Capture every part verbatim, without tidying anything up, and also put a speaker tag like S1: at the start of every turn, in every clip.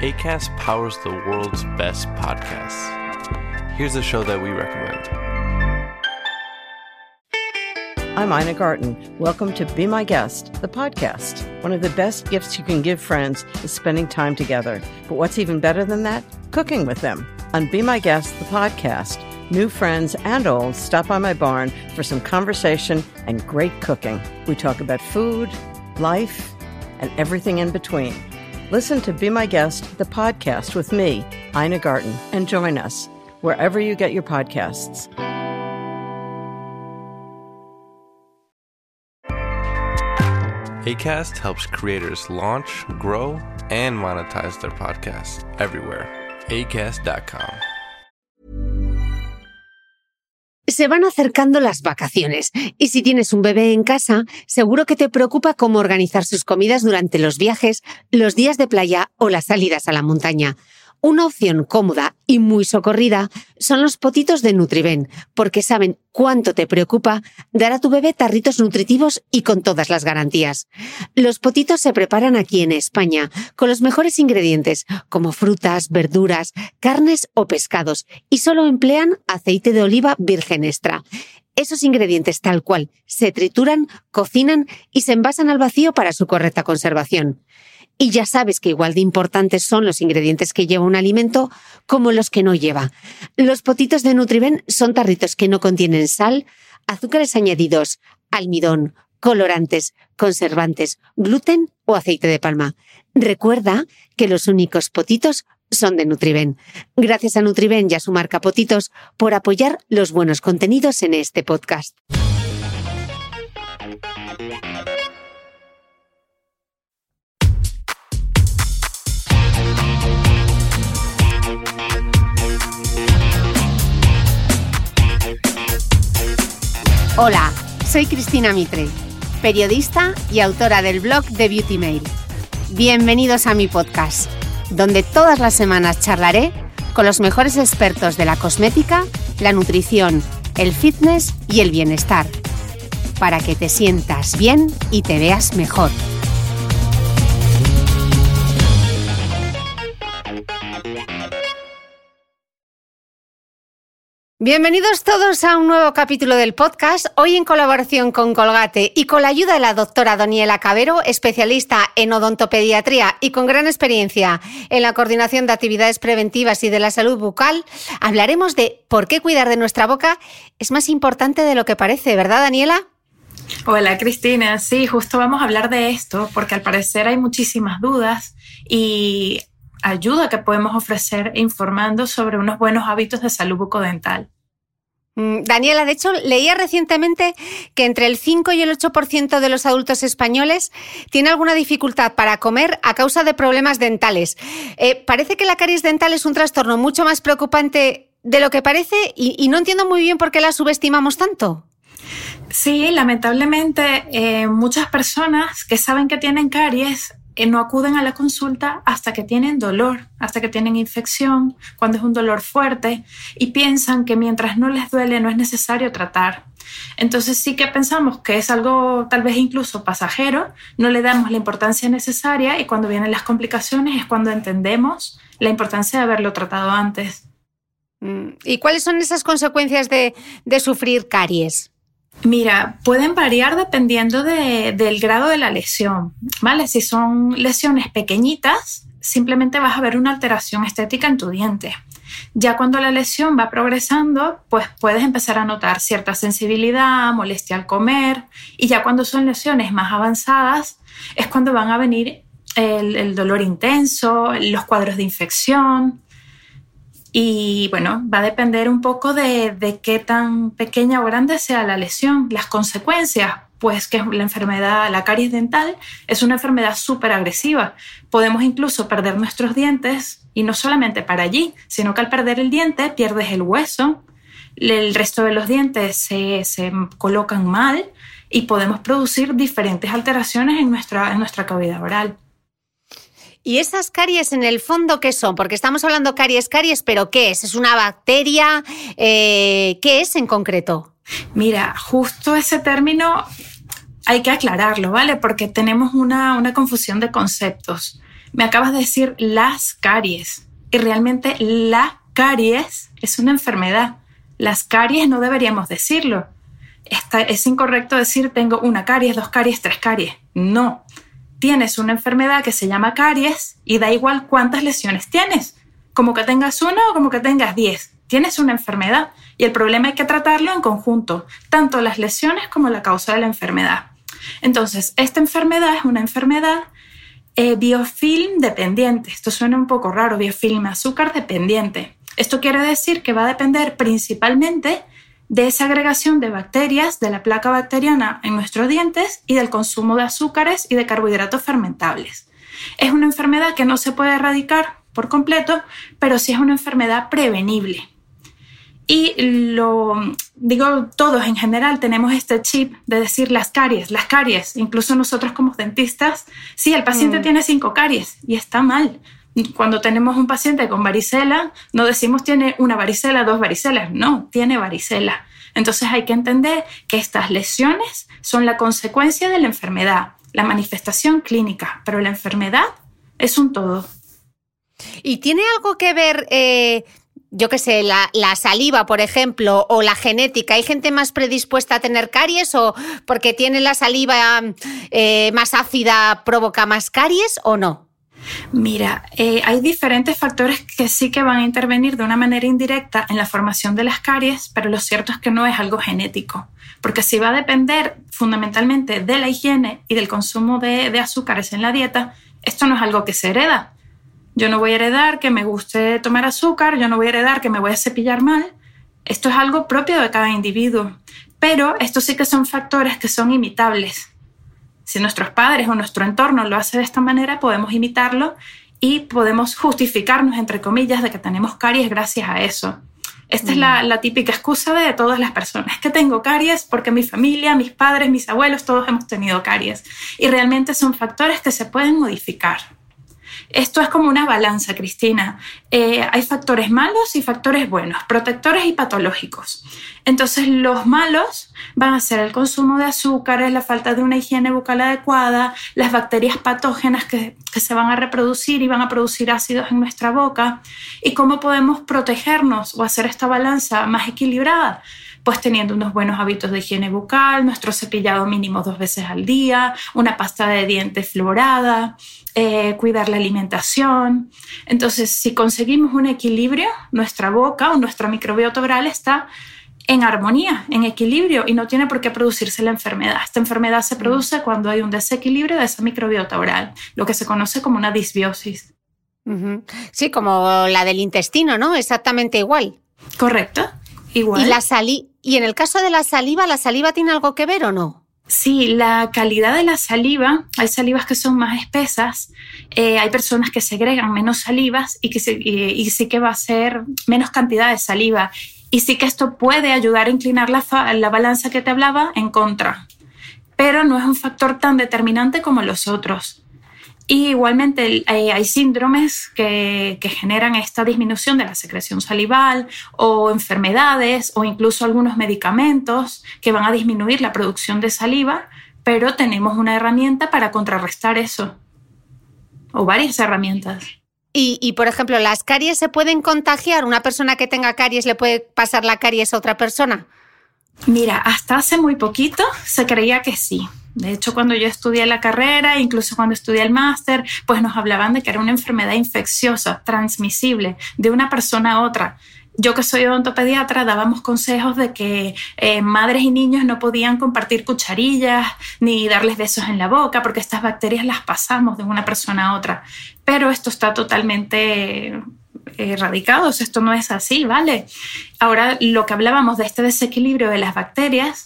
S1: Acast powers the world's best podcasts. Here's a show that we recommend.
S2: I'm Ina Garten. Welcome to Be My Guest, the podcast. One of the best gifts you can give friends is spending time together. But what's even better than that? Cooking with them. On Be My Guest, the podcast, new friends and old stop by my barn for some conversation and great cooking. We talk about food, life, and everything in between. Listen to Be My Guest, the podcast with me, Ina Garten, and join us wherever you get your podcasts.
S1: Acast helps creators launch, grow, and monetize their podcasts everywhere. acast dot com.
S3: Se van acercando las vacaciones y si tienes un bebé en casa, seguro que te preocupa cómo organizar sus comidas durante los viajes, los días de playa o las salidas a la montaña. Una opción cómoda y muy socorrida son los potitos de Nutriben, porque saben cuánto te preocupa dar a tu bebé tarritos nutritivos y con todas las garantías. Los potitos se preparan aquí en España con los mejores ingredientes, como frutas, verduras, carnes o pescados, y solo emplean aceite de oliva virgen extra. Esos ingredientes tal cual se trituran, cocinan y se envasan al vacío para su correcta conservación. Y ya sabes que igual de importantes son los ingredientes que lleva un alimento como los que no lleva. Los potitos de Nutriben son tarritos que no contienen sal, azúcares añadidos, almidón, colorantes, conservantes, gluten o aceite de palma. Recuerda que los únicos potitos son de Nutriben. Gracias a Nutriben y a su marca Potitos por apoyar los buenos contenidos en este podcast. Hola, soy Cristina Mitre, periodista y autora del blog de Beauty Mail. Bienvenidos a mi podcast, donde todas las semanas charlaré con los mejores expertos de la cosmética, la nutrición, el fitness y el bienestar, para que te sientas bien y te veas mejor. Bienvenidos todos a un nuevo capítulo del podcast, hoy en colaboración con Colgate y con la ayuda de la doctora Daniela Cabero, especialista en odontopediatría y con gran experiencia en la coordinación de actividades preventivas y de la salud bucal. Hablaremos de por qué cuidar de nuestra boca es más importante de lo que parece, ¿verdad, Daniela?
S4: Hola, Cristina. Sí, justo vamos a hablar de esto porque al parecer hay muchísimas dudas y ayuda que podemos ofrecer informando sobre unos buenos hábitos de salud bucodental.
S3: Daniela, de hecho, leía recientemente que entre el cinco y el ocho por ciento de los adultos españoles tiene alguna dificultad para comer a causa de problemas dentales. Eh, parece que la caries dental es un trastorno mucho más preocupante de lo que parece y, y no entiendo muy bien por qué la subestimamos tanto.
S4: Sí, lamentablemente eh, muchas personas que saben que tienen caries eh, no acuden a la consulta hasta que tienen dolor, hasta que tienen infección, cuando es un dolor fuerte y piensan que mientras no les duele no es necesario tratar. Entonces sí que pensamos que es algo tal vez incluso pasajero, no le damos la importancia necesaria y cuando vienen las complicaciones es cuando entendemos la importancia de haberlo tratado antes.
S3: ¿Y cuáles son esas consecuencias de, de sufrir caries?
S4: Mira, pueden variar dependiendo de, del grado de la lesión, ¿vale? Si son lesiones pequeñitas, simplemente vas a ver una alteración estética en tu diente. Ya cuando la lesión va progresando, pues puedes empezar a notar cierta sensibilidad, molestia al comer, y ya cuando son lesiones más avanzadas es cuando van a venir el, el dolor intenso, los cuadros de infección. Y bueno, va a depender un poco de, de qué tan pequeña o grande sea la lesión. Las consecuencias, pues que la enfermedad, la caries dental, es una enfermedad súper agresiva. Podemos incluso perder nuestros dientes y no solamente para allí, sino que al perder el diente pierdes el hueso, el resto de los dientes se, se colocan mal y podemos producir diferentes alteraciones en nuestra, en nuestra cavidad oral.
S3: ¿Y esas caries en el fondo qué son? Porque estamos hablando caries, caries, pero ¿qué es? ¿Es una bacteria? Eh, ¿Qué es en concreto?
S4: Mira, justo ese término hay que aclararlo, ¿vale? Porque tenemos una, una confusión de conceptos. me acabas de decir las caries. Y realmente la caries es una enfermedad. Las caries no deberíamos decirlo. Está, es incorrecto decir tengo una caries, dos caries, tres caries. No. Tienes una enfermedad que se llama caries y da igual cuántas lesiones tienes. Como que tengas una o como que tengas diez. Tienes una enfermedad y el problema hay que tratarlo en conjunto, tanto las lesiones como la causa de la enfermedad. Entonces, esta enfermedad es una enfermedad eh, biofilm dependiente. Esto suena un poco raro, biofilm azúcar dependiente. Esto quiere decir que va a depender principalmente de esa agregación de bacterias, de la placa bacteriana en nuestros dientes y del consumo de azúcares y de carbohidratos fermentables. Es una enfermedad que no se puede erradicar por completo, pero sí es una enfermedad prevenible. Y lo digo, todos en general tenemos este chip de decir las caries, las caries, incluso nosotros como dentistas, sí, el paciente mm. tiene cinco caries y está mal. Cuando tenemos un paciente con varicela, no decimos tiene una varicela, dos varicelas, no, tiene varicela. Entonces hay que entender que estas lesiones son la consecuencia de la enfermedad, la manifestación clínica, pero la enfermedad es un todo.
S3: ¿Y tiene algo que ver, eh, yo qué sé, la, la saliva, por ejemplo, o la genética? ¿Hay gente más predispuesta a tener caries o porque tiene la saliva eh, más ácida provoca más caries o no?
S4: Mira, eh, hay diferentes factores que sí que van a intervenir de una manera indirecta en la formación de las caries, pero lo cierto es que no es algo genético, porque si va a depender fundamentalmente de la higiene y del consumo de, de azúcares en la dieta, esto no es algo que se hereda. Yo no voy a heredar que me guste tomar azúcar, yo no voy a heredar que me voy a cepillar mal. Esto es algo propio de cada individuo, pero estos sí que son factores que son imitables. Si nuestros padres o nuestro entorno lo hace de esta manera, podemos imitarlo y podemos justificarnos, entre comillas, de que tenemos caries gracias a eso. Esta mm. es la, la típica excusa de todas las personas, que tengo caries porque mi familia, mis padres, mis abuelos, todos hemos tenido caries. Y realmente son factores que se pueden modificar. Esto es como una balanza, Cristina. Eh, hay factores malos y factores buenos, protectores y patológicos. Entonces, los malos van a ser el consumo de azúcares, la falta de una higiene bucal adecuada, las bacterias patógenas que, que se van a reproducir y van a producir ácidos en nuestra boca. ¿Y cómo podemos protegernos o hacer esta balanza más equilibrada? Pues teniendo unos buenos hábitos de higiene bucal, nuestro cepillado mínimo dos veces al día, una pasta de dientes fluorada, eh, cuidar la alimentación. Entonces, si conseguimos un equilibrio, nuestra boca o nuestra microbiota oral está en armonía, en equilibrio y no tiene por qué producirse la enfermedad. Esta enfermedad se produce cuando hay un desequilibrio de esa microbiota oral, lo que se conoce como una disbiosis.
S3: Uh-huh. Sí, como la del intestino, ¿no? Exactamente igual.
S4: Correcto. Igual.
S3: ¿Y, la sali- y en el caso de la saliva, ¿la saliva tiene algo que ver o no?
S4: Sí, la calidad de la saliva, hay salivas que son más espesas, eh, hay personas que segregan menos salivas y, que se, y, y sí que va a ser menos cantidad de saliva. Y sí que esto puede ayudar a inclinar la, fa- la balanza que te hablaba en contra, pero no es un factor tan determinante como los otros. Y igualmente eh, hay síndromes que, que generan esta disminución de la secreción salival o enfermedades o incluso algunos medicamentos que van a disminuir la producción de saliva, pero tenemos una herramienta para contrarrestar eso, o varias herramientas.
S3: Y, y, por ejemplo, ¿las caries se pueden contagiar? ¿Una persona que tenga caries le puede pasar la caries a otra persona?
S4: Mira, hasta hace muy poquito se creía que sí. De hecho, cuando yo estudié la carrera, incluso cuando estudié el máster, pues nos hablaban de que era una enfermedad infecciosa, transmisible, de una persona a otra. Yo, que soy odontopediatra, dábamos consejos de que eh, madres y niños no podían compartir cucharillas ni darles besos en la boca porque estas bacterias las pasamos de una persona a otra. Pero esto está totalmente erradicado, esto no es así, ¿vale? Ahora, lo que hablábamos de este desequilibrio de las bacterias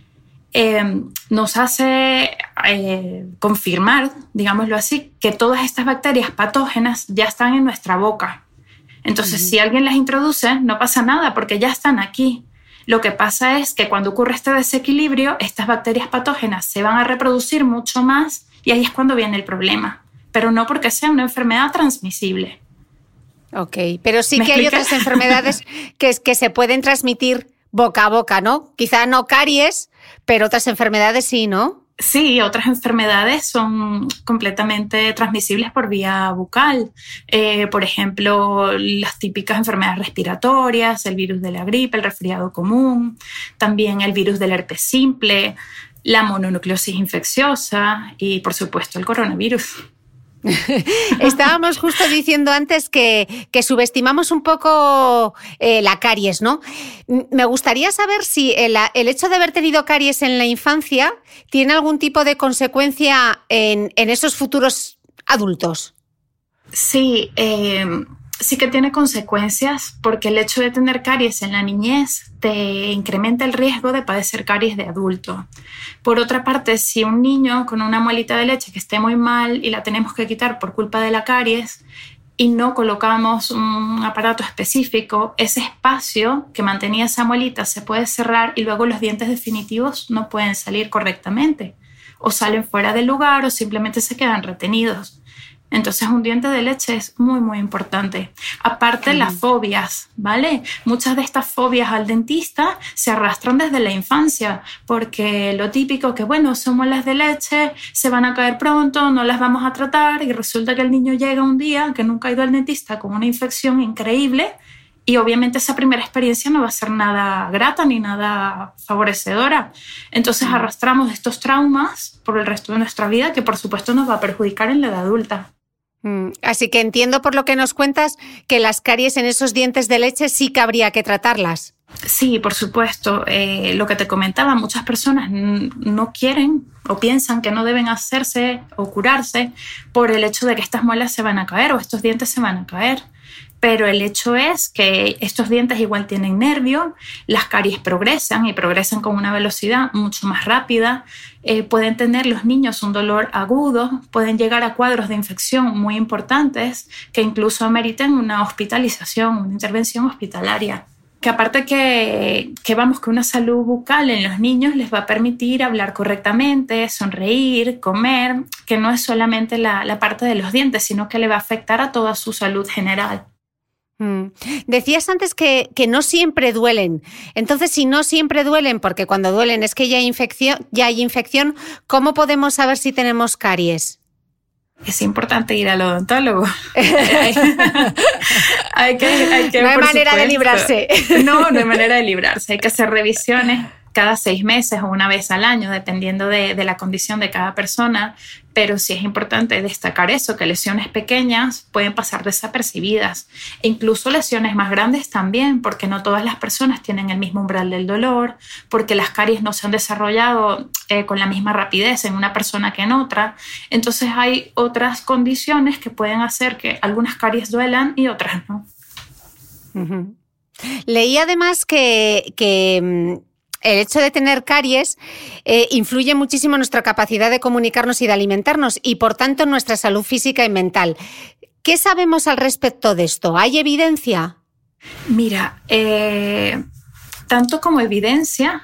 S4: eh, nos hace eh, confirmar, digámoslo así, que todas estas bacterias patógenas ya están en nuestra boca. Entonces, uh-huh. si alguien las introduce, no pasa nada porque ya están aquí. Lo que pasa es que cuando ocurre este desequilibrio, estas bacterias patógenas se van a reproducir mucho más y ahí es cuando viene el problema. Pero no porque sea una enfermedad transmisible.
S3: Ok, pero sí que
S4: explica?
S3: hay otras enfermedades que, que se pueden transmitir boca a boca, ¿no? Quizá no caries, pero otras enfermedades sí, ¿no?
S4: Sí, otras enfermedades son completamente transmisibles por vía bucal. Eh, por ejemplo, las típicas enfermedades respiratorias, el virus de la gripe, el resfriado común, también el virus del herpes simple, la mononucleosis infecciosa y, por supuesto, el coronavirus.
S3: Estábamos justo diciendo antes que, que subestimamos un poco eh, la caries, ¿no? Me gustaría saber si el, el hecho de haber tenido caries en la infancia tiene algún tipo de consecuencia en, en esos futuros adultos.
S4: Sí, eh, sí que tiene consecuencias porque el hecho de tener caries en la niñez te incrementa el riesgo de padecer caries de adulto. Por otra parte, si un niño con una muelita de leche que esté muy mal y la tenemos que quitar por culpa de la caries y no colocamos un aparato específico, ese espacio que mantenía esa muelita se puede cerrar y luego los dientes definitivos no pueden salir correctamente, o salen fuera del lugar o simplemente se quedan retenidos. Entonces un diente de leche es muy muy importante. Aparte, mm. las fobias, ¿vale? Muchas de estas fobias al dentista se arrastran desde la infancia, porque lo típico que, bueno, son muelas de leche, se van a caer pronto, no las vamos a tratar, y resulta que el niño llega un día que nunca ha ido al dentista con una infección increíble y obviamente esa primera experiencia no va a ser nada grata ni nada favorecedora. Entonces mm. arrastramos estos traumas por el resto de nuestra vida, que por supuesto nos va a perjudicar en la edad adulta.
S3: Así que entiendo por lo que nos cuentas que las caries en esos dientes de leche sí que habría que tratarlas.
S4: Sí, por supuesto. Eh, lo que te comentaba, muchas personas no quieren o piensan que no deben hacerse o curarse por el hecho de que estas muelas se van a caer o estos dientes se van a caer. Pero el hecho es que estos dientes igual tienen nervio, las caries progresan y progresan con una velocidad mucho más rápida. Eh, pueden tener los niños un dolor agudo, pueden llegar a cuadros de infección muy importantes que incluso ameriten una hospitalización, una intervención hospitalaria. Que aparte que, que vamos, que una salud bucal en los niños les va a permitir hablar correctamente, sonreír, comer, que no es solamente la, la parte de los dientes, sino que le va a afectar a toda su salud general.
S3: Mm. Decías antes que, que no siempre duelen. Entonces, si no siempre duelen, porque cuando duelen es que ya hay infección, ya hay infección, ¿cómo podemos saber si tenemos caries?
S4: Es importante ir al odontólogo. hay que, hay que,
S3: no hay manera
S4: supuesto.
S3: de librarse.
S4: No, no hay manera de librarse. Hay que hacer revisiones cada seis meses o una vez al año, dependiendo de, de la condición de cada persona. Pero sí es importante destacar eso, que lesiones pequeñas pueden pasar desapercibidas. E incluso lesiones más grandes también, porque no todas las personas tienen el mismo umbral del dolor, porque las caries no se han desarrollado eh, con la misma rapidez en una persona que en otra. Entonces hay otras condiciones que pueden hacer que algunas caries duelan y otras no.
S3: Uh-huh. Leí además que... que el hecho de tener caries eh, influye muchísimo en nuestra capacidad de comunicarnos y de alimentarnos y, por tanto, en nuestra salud física y mental. ¿Qué sabemos al respecto de esto? ¿Hay evidencia?
S4: Mira, eh, tanto como evidencia,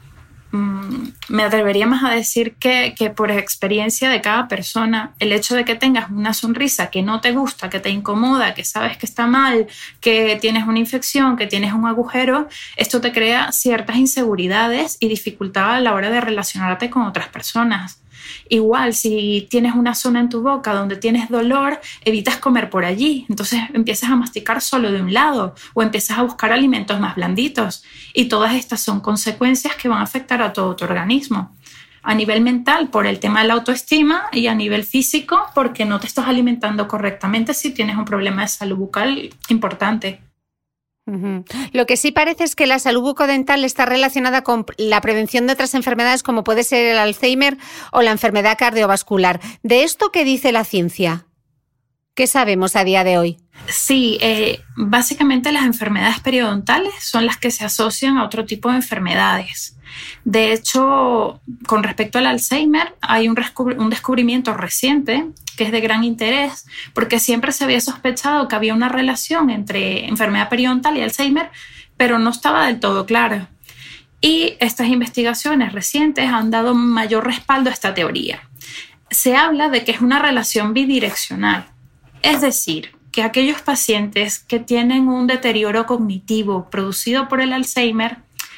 S4: mmm, me atrevería más a decir que, que por experiencia de cada persona, el hecho de que tengas una sonrisa que no te gusta, que te incomoda, que sabes que está mal, que tienes una infección, que tienes un agujero, esto te crea ciertas inseguridades y dificultad a la hora de relacionarte con otras personas. Igual, si tienes una zona en tu boca donde tienes dolor, evitas comer por allí. Entonces empiezas a masticar solo de un lado o empiezas a buscar alimentos más blanditos. Y todas estas son consecuencias que van a afectar a todo tu organismo. A nivel mental, por el tema de la autoestima, y a nivel físico, porque no te estás alimentando correctamente si tienes un problema de salud bucal importante.
S3: Uh-huh. Lo que sí parece es que la salud bucodental está relacionada con la prevención de otras enfermedades como puede ser el Alzheimer o la enfermedad cardiovascular. ¿De esto qué dice la ciencia? ¿Qué sabemos a día de hoy?
S4: Sí, eh, básicamente las enfermedades periodontales son las que se asocian a otro tipo de enfermedades. De hecho, con respecto al Alzheimer, hay un, rescubri- un descubrimiento reciente que es de gran interés, porque siempre se había sospechado que había una relación entre enfermedad periodontal y Alzheimer, pero no estaba del todo clara. Y estas investigaciones recientes han dado mayor respaldo a esta teoría. Se habla de que es una relación bidireccional, es decir, que aquellos pacientes que tienen un deterioro cognitivo producido por el Alzheimer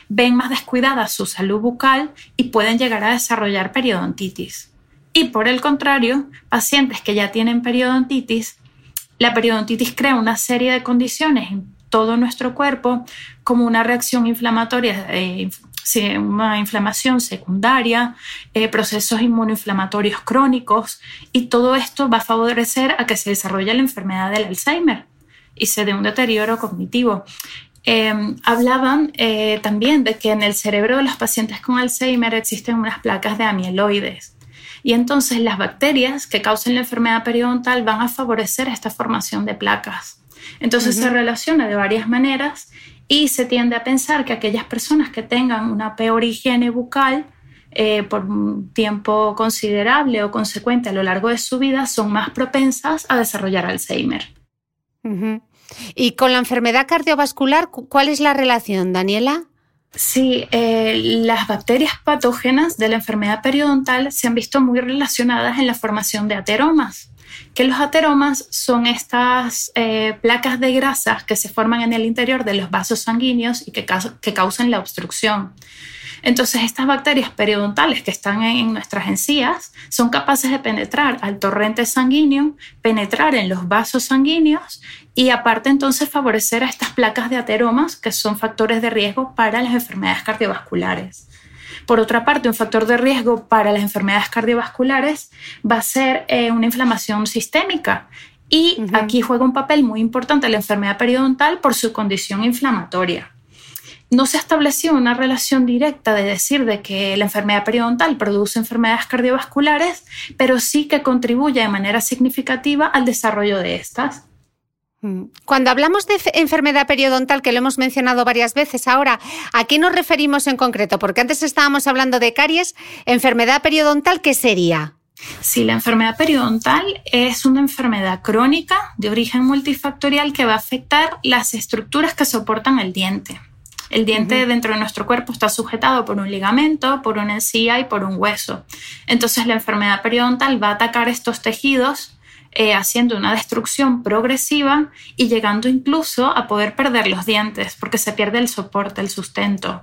S4: ven más descuidada su salud bucal y pueden llegar a desarrollar periodontitis. Y por el contrario, pacientes que ya tienen periodontitis, la periodontitis crea una serie de condiciones en todo nuestro cuerpo, como una reacción inflamatoria, eh, una inflamación secundaria, eh, procesos inmunoinflamatorios crónicos, y todo esto va a favorecer a que se desarrolle la enfermedad del Alzheimer y se dé un deterioro cognitivo. Eh, hablaban eh, también de que en el cerebro de los pacientes con Alzheimer existen unas placas de amiloides, y entonces las bacterias que causan la enfermedad periodontal van a favorecer esta formación de placas. Entonces uh-huh. se relaciona de varias maneras y se tiende a pensar que aquellas personas que tengan una peor higiene bucal eh, por un tiempo considerable o consecuente a lo largo de su vida son más propensas a desarrollar Alzheimer.
S3: Uh-huh. ¿Y con la enfermedad cardiovascular cuál es la relación, Daniela?
S4: Sí, eh, las bacterias patógenas de la enfermedad periodontal se han visto muy relacionadas en la formación de ateromas, que los ateromas son estas eh, placas de grasas que se forman en el interior de los vasos sanguíneos y que, ca- que causan la obstrucción. Entonces, estas bacterias periodontales que están en nuestras encías son capaces de penetrar al torrente sanguíneo, penetrar en los vasos sanguíneos y aparte entonces favorecer a estas placas de ateromas que son factores de riesgo para las enfermedades cardiovasculares. Por otra parte, un factor de riesgo para las enfermedades cardiovasculares va a ser eh, una inflamación sistémica. Y uh-huh. aquí juega un papel muy importante la enfermedad periodontal por su condición inflamatoria. No se ha establecido una relación directa de decir de que la enfermedad periodontal produce enfermedades cardiovasculares, pero sí que contribuye de manera significativa al desarrollo de estas.
S3: Cuando hablamos de enfermedad periodontal, que lo hemos mencionado varias veces ahora, ¿a qué nos referimos en concreto? Porque antes estábamos hablando de caries. ¿Enfermedad periodontal qué sería?
S4: Sí, la enfermedad periodontal es una enfermedad crónica de origen multifactorial que va a afectar las estructuras que soportan el diente. El diente uh-huh. dentro de nuestro cuerpo está sujetado por un ligamento, por una encía y por un hueso. Entonces, la enfermedad periodontal va a atacar estos tejidos Eh, haciendo una destrucción progresiva y llegando incluso a poder perder los dientes porque se pierde el soporte, el sustento.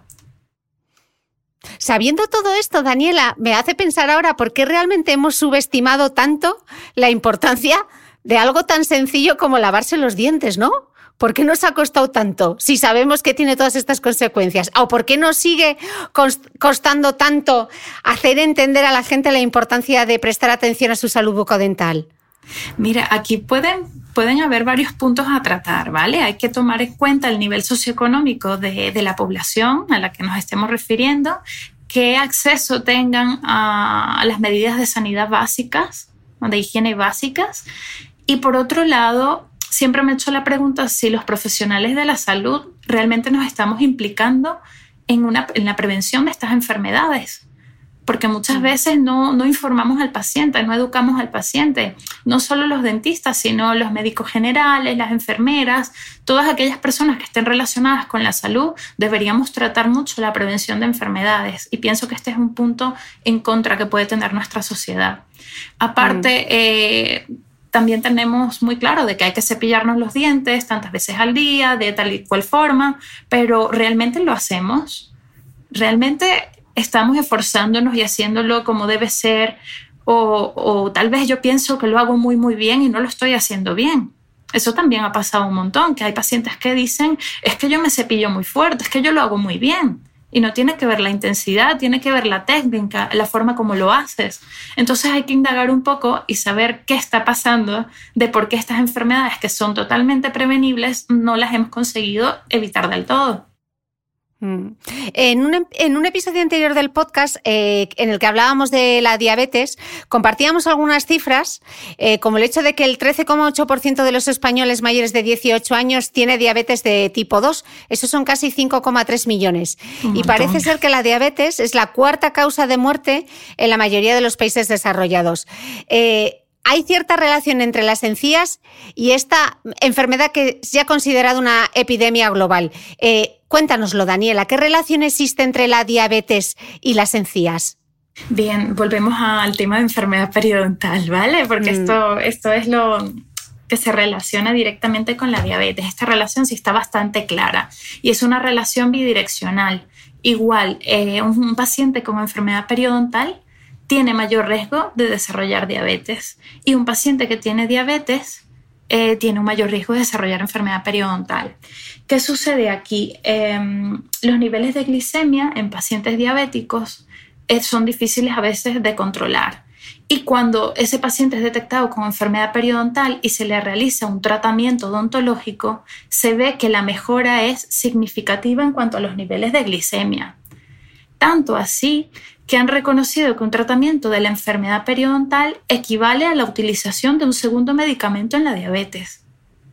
S3: Sabiendo todo esto, Daniela, me hace pensar ahora por qué realmente hemos subestimado tanto la importancia de algo tan sencillo como lavarse los dientes, ¿no? ¿Por qué nos ha costado tanto si sabemos que tiene todas estas consecuencias? ¿O por qué nos sigue costando tanto hacer entender a la gente la importancia de prestar atención a su salud bucodental?
S4: Mira, aquí pueden, pueden haber varios puntos a tratar, ¿vale? Hay que tomar en cuenta el nivel socioeconómico de, de la población a la que nos estemos refiriendo, qué acceso tengan a, a las medidas de sanidad básicas, de higiene básicas. Y por otro lado, siempre me he hecho la pregunta si los profesionales de la salud realmente nos estamos implicando en, una, en la prevención de estas enfermedades. Porque muchas veces no, no informamos al paciente, no educamos al paciente. No solo los dentistas, sino los médicos generales, las enfermeras, todas aquellas personas que estén relacionadas con la salud, deberíamos tratar mucho la prevención de enfermedades. Y pienso que este es un punto en contra que puede tener nuestra sociedad. Aparte, mm. eh, también tenemos muy claro de que hay que cepillarnos los dientes tantas veces al día, de tal y cual forma, pero ¿realmente lo hacemos? ¿Realmente estamos esforzándonos y haciéndolo como debe ser? O, o tal vez yo pienso que lo hago muy, muy bien y no lo estoy haciendo bien. Eso también ha pasado un montón, que hay pacientes que dicen, es que yo me cepillo muy fuerte, es que yo lo hago muy bien. Y no tiene que ver la intensidad, tiene que ver la técnica, la forma como lo haces. Entonces hay que indagar un poco y saber qué está pasando, de por qué estas enfermedades que son totalmente prevenibles no las hemos conseguido evitar del todo.
S3: En un, en un episodio anterior del podcast, eh, en el que hablábamos de la diabetes, compartíamos algunas cifras, eh, como el hecho de que el trece coma ocho por ciento de los españoles mayores de dieciocho años tiene diabetes de tipo dos. Eso son casi cinco coma tres millones. Un y parece ser que la diabetes es la cuarta causa de muerte en la mayoría de los países desarrollados. Eh, Hay cierta relación entre las encías y esta enfermedad que se ha considerado una epidemia global. Eh, cuéntanoslo, Daniela, ¿qué relación existe entre la diabetes y las encías?
S4: Bien, volvemos al tema de enfermedad periodontal, ¿vale? Porque mm. esto, esto es lo que se relaciona directamente con la diabetes. Esta relación sí está bastante clara y es una relación bidireccional. Igual, eh, un, un paciente con enfermedad periodontal tiene mayor riesgo de desarrollar diabetes y un paciente que tiene diabetes eh, tiene un mayor riesgo de desarrollar enfermedad periodontal. ¿Qué sucede aquí? Eh, los niveles de glicemia en pacientes diabéticos eh, son difíciles a veces de controlar. Y cuando ese paciente es detectado con enfermedad periodontal y se le realiza un tratamiento odontológico, se ve que la mejora es significativa en cuanto a los niveles de glicemia. Tanto así que han reconocido que un tratamiento de la enfermedad periodontal equivale a la utilización de un segundo medicamento en la diabetes.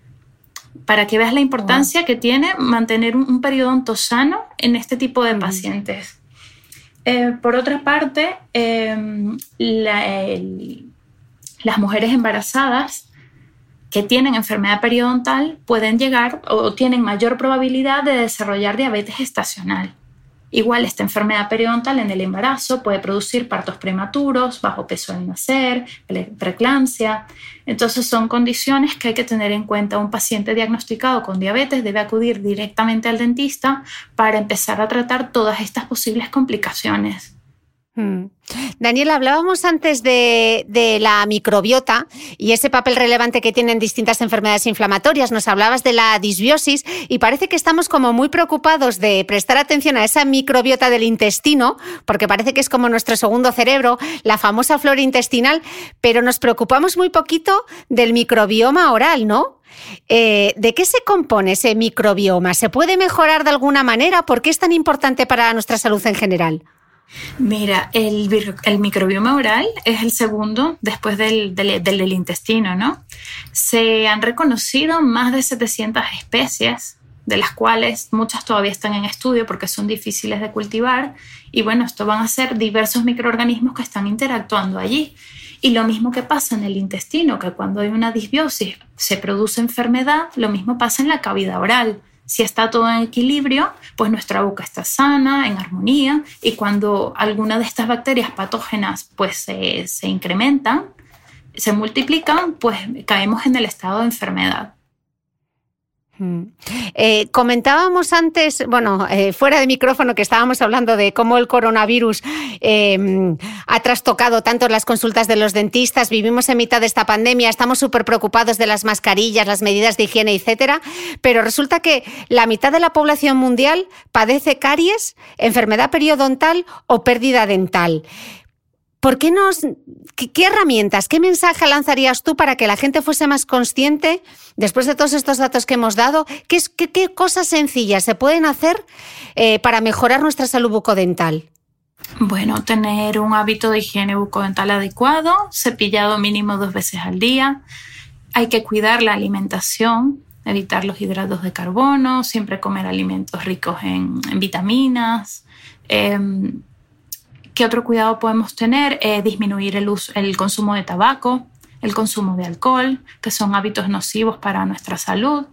S4: Para que veas la importancia wow. que tiene mantener un, un periodonto sano en este tipo de mm. pacientes. Eh, por otra parte, eh, la, el, las mujeres embarazadas que tienen enfermedad periodontal pueden llegar o tienen mayor probabilidad de desarrollar diabetes gestacional. Igual, esta enfermedad periodontal en el embarazo puede producir partos prematuros, bajo peso al nacer, preeclampsia. Entonces son condiciones que hay que tener en cuenta. Un paciente diagnosticado con diabetes debe acudir directamente al dentista para empezar a tratar todas estas posibles complicaciones.
S3: Hmm. Daniela, hablábamos antes de, de la microbiota y ese papel relevante que tienen distintas enfermedades inflamatorias. Nos hablabas de la disbiosis y parece que estamos como muy preocupados de prestar atención a esa microbiota del intestino, porque parece que es como nuestro segundo cerebro, la famosa flora intestinal, pero nos preocupamos muy poquito del microbioma oral, ¿no? Eh, ¿De qué se compone ese microbioma? ¿Se puede mejorar de alguna manera? ¿Por qué es tan importante para nuestra salud en general?
S4: Mira, el, el microbioma oral es el segundo después del, del, del, del intestino, ¿no? Se han reconocido más de setecientas especies, de las cuales muchas todavía están en estudio porque son difíciles de cultivar. Y bueno, esto van a ser diversos microorganismos que están interactuando allí. Y lo mismo que pasa en el intestino, que cuando hay una disbiosis se produce enfermedad, lo mismo pasa en la cavidad oral. Si está todo en equilibrio, pues nuestra boca está sana, en armonía, y cuando alguna de estas bacterias patógenas pues, se, se incrementan, se multiplican, pues caemos en el estado de enfermedad.
S3: Eh, comentábamos antes, bueno, eh, fuera de micrófono, que estábamos hablando de cómo el coronavirus eh, ha trastocado tanto las consultas de los dentistas. Vivimos en mitad de esta pandemia, estamos súper preocupados de las mascarillas, las medidas de higiene, etcétera, pero resulta que la mitad de la población mundial padece caries, enfermedad periodontal o pérdida dental. ¿Por qué nos, qué, qué herramientas, qué mensaje lanzarías tú para que la gente fuese más consciente, después de todos estos datos que hemos dado, qué, qué, qué cosas sencillas se pueden hacer eh, para mejorar nuestra salud bucodental?
S4: Bueno, tener un hábito de higiene bucodental adecuado, cepillado mínimo dos veces al día. Hay que cuidar la alimentación, evitar los hidratos de carbono, siempre comer alimentos ricos en, en vitaminas. Eh, ¿Qué otro cuidado podemos tener? Eh, disminuir el, uso, el consumo de tabaco, el consumo de alcohol, que son hábitos nocivos para nuestra salud.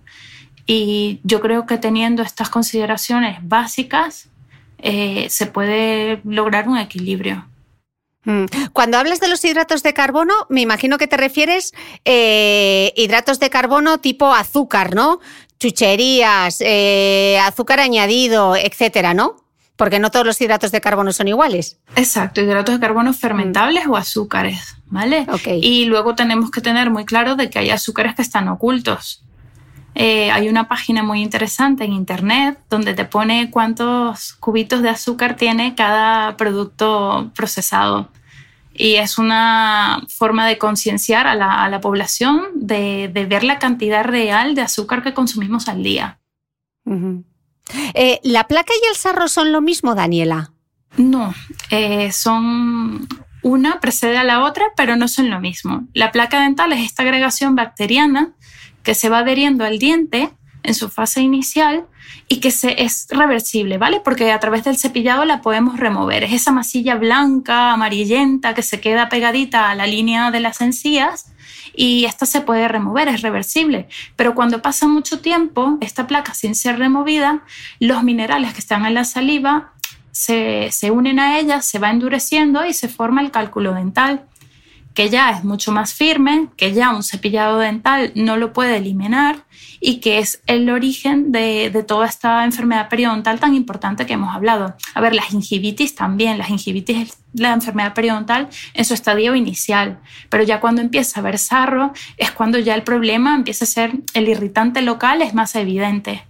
S4: Y yo creo que teniendo estas consideraciones básicas, eh, se puede lograr un equilibrio.
S3: Cuando hablas de los hidratos de carbono, me imagino que te refieres eh, hidratos de carbono tipo azúcar, ¿no? Chucherías, eh, azúcar añadido, etcétera, ¿no? Porque no todos los hidratos de carbono son iguales.
S4: Exacto, hidratos de carbono fermentables mm. o azúcares, ¿vale?
S3: Okay.
S4: Y luego tenemos que tener muy claro de que hay azúcares que están ocultos. Eh, hay una página muy interesante en internet donde te pone cuántos cubitos de azúcar tiene cada producto procesado. Y es una forma de concienciar a la, a la población de, de ver la cantidad real de azúcar que consumimos al día.
S3: Uh-huh. Eh, ¿La placa y el sarro son lo mismo, Daniela?
S4: No, eh, son... Una precede a la otra, pero no son lo mismo. La placa dental es esta agregación bacteriana que se va adheriendo al diente en su fase inicial y que se, es reversible, ¿vale? Porque a través del cepillado la podemos remover. Es esa masilla blanca, amarillenta, que se queda pegadita a la línea de las encías y esta se puede remover, es reversible. Pero cuando pasa mucho tiempo, esta placa sin ser removida, los minerales que están en la saliva se, se unen a ella, se va endureciendo y se forma el cálculo dental, que ya es mucho más firme, que ya un cepillado dental no lo puede eliminar y que es el origen de, de toda esta enfermedad periodontal tan importante que hemos hablado. A ver, la gingivitis también, la gingivitis es la enfermedad periodontal en su estadio inicial, pero ya cuando empieza a haber sarro es cuando ya el problema empieza a ser, el irritante local es más evidente.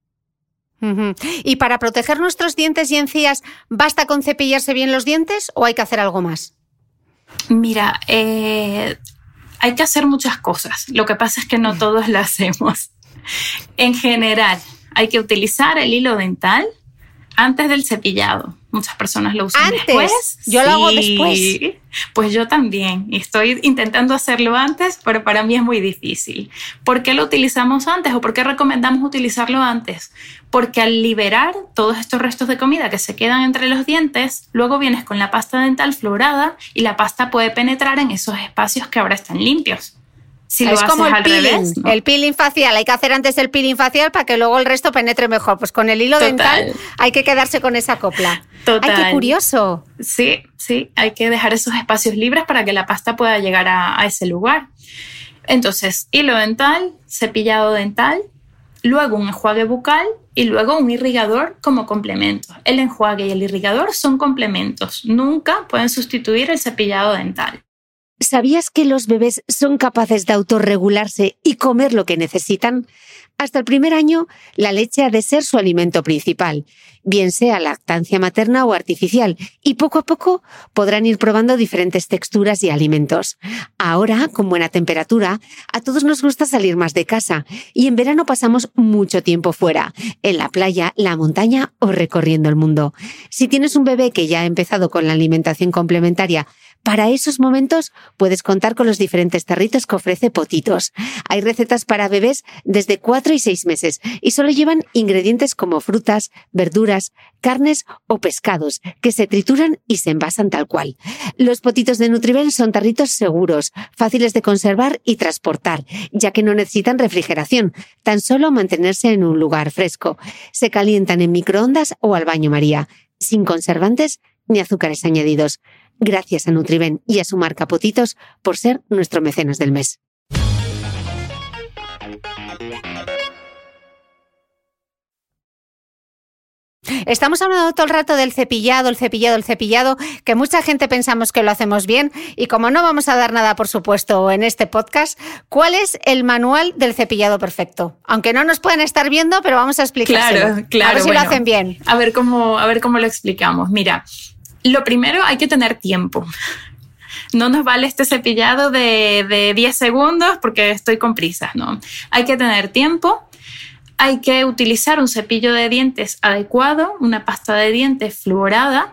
S3: Uh-huh. ¿Y para proteger nuestros dientes y encías, basta con cepillarse bien los dientes o hay que hacer algo más?
S4: Mira, eh, hay que hacer muchas cosas. Lo que pasa es que no todos lo hacemos. En general, hay que utilizar el hilo dental antes del cepillado. Muchas personas lo usan
S3: ¿Antes?
S4: después.
S3: Yo
S4: sí.
S3: lo hago después.
S4: Pues yo también. Estoy intentando hacerlo antes, pero para mí es muy difícil. ¿Por qué lo utilizamos antes o por qué recomendamos utilizarlo antes? Porque al liberar todos estos restos de comida que se quedan entre los dientes, luego vienes con la pasta dental fluorada y la pasta puede penetrar en esos espacios que ahora están limpios. Si
S3: es
S4: lo haces
S3: como el
S4: al
S3: peeling,
S4: revés, ¿no?
S3: El peeling facial. Hay que hacer antes el peeling facial para que luego el resto penetre mejor. Pues con el hilo
S4: Total.
S3: dental hay que quedarse con esa copla.
S4: Total.
S3: ¡Ay, qué curioso!
S4: Sí, sí, hay que dejar esos espacios libres para que la pasta pueda llegar a, a ese lugar. Entonces, hilo dental, cepillado dental, luego un enjuague bucal y luego un irrigador como complemento. El enjuague y el irrigador son complementos. Nunca pueden sustituir el cepillado dental.
S3: ¿Sabías que los bebés son capaces de autorregularse y comer lo que necesitan? Hasta el primer año, la leche ha de ser su alimento principal, bien sea lactancia materna o artificial, y poco a poco podrán ir probando diferentes texturas y alimentos. Ahora, con buena temperatura, a todos nos gusta salir más de casa, y en verano pasamos mucho tiempo fuera, en la playa, la montaña o recorriendo el mundo. Si tienes un bebé que ya ha empezado con la alimentación complementaria, para esos momentos puedes contar con los diferentes tarritos que ofrece Potitos. Hay recetas para bebés desde cuatro y seis meses y solo llevan ingredientes como frutas, verduras, carnes o pescados que se trituran y se envasan tal cual. Los Potitos de Nutriben son tarritos seguros, fáciles de conservar y transportar, ya que no necesitan refrigeración, tan solo mantenerse en un lugar fresco. Se calientan en microondas o al baño María, sin conservantes ni azúcares añadidos. Gracias a Nutriben y a su marca Potitos por ser nuestro mecenas del mes. Estamos hablando todo el rato del cepillado, el cepillado, el cepillado, que mucha gente pensamos que lo hacemos bien y como no vamos a dar nada, por supuesto, en este podcast, ¿cuál es el manual del cepillado perfecto? Aunque no nos pueden estar viendo, pero vamos a explicárselo.
S4: Claro, claro.
S3: A ver si
S4: bueno,
S3: lo hacen bien.
S4: A ver cómo, a ver cómo lo explicamos. Mira, lo primero hay que tener tiempo. No nos vale este cepillado de, de diez segundos porque estoy con prisas, ¿no? Hay que tener tiempo. Hay que utilizar un cepillo de dientes adecuado, una pasta de dientes fluorada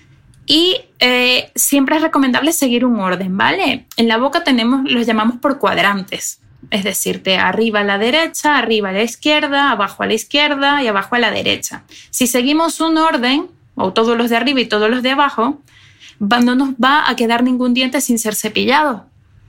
S4: y eh, siempre es recomendable seguir un orden, ¿vale? En la boca tenemos, los llamamos por cuadrantes, es decir, de arriba a la derecha, arriba a la izquierda, abajo a la izquierda y abajo a la derecha. Si seguimos un orden, o todos los de arriba y todos los de abajo, no nos va a quedar ningún diente sin ser cepillado.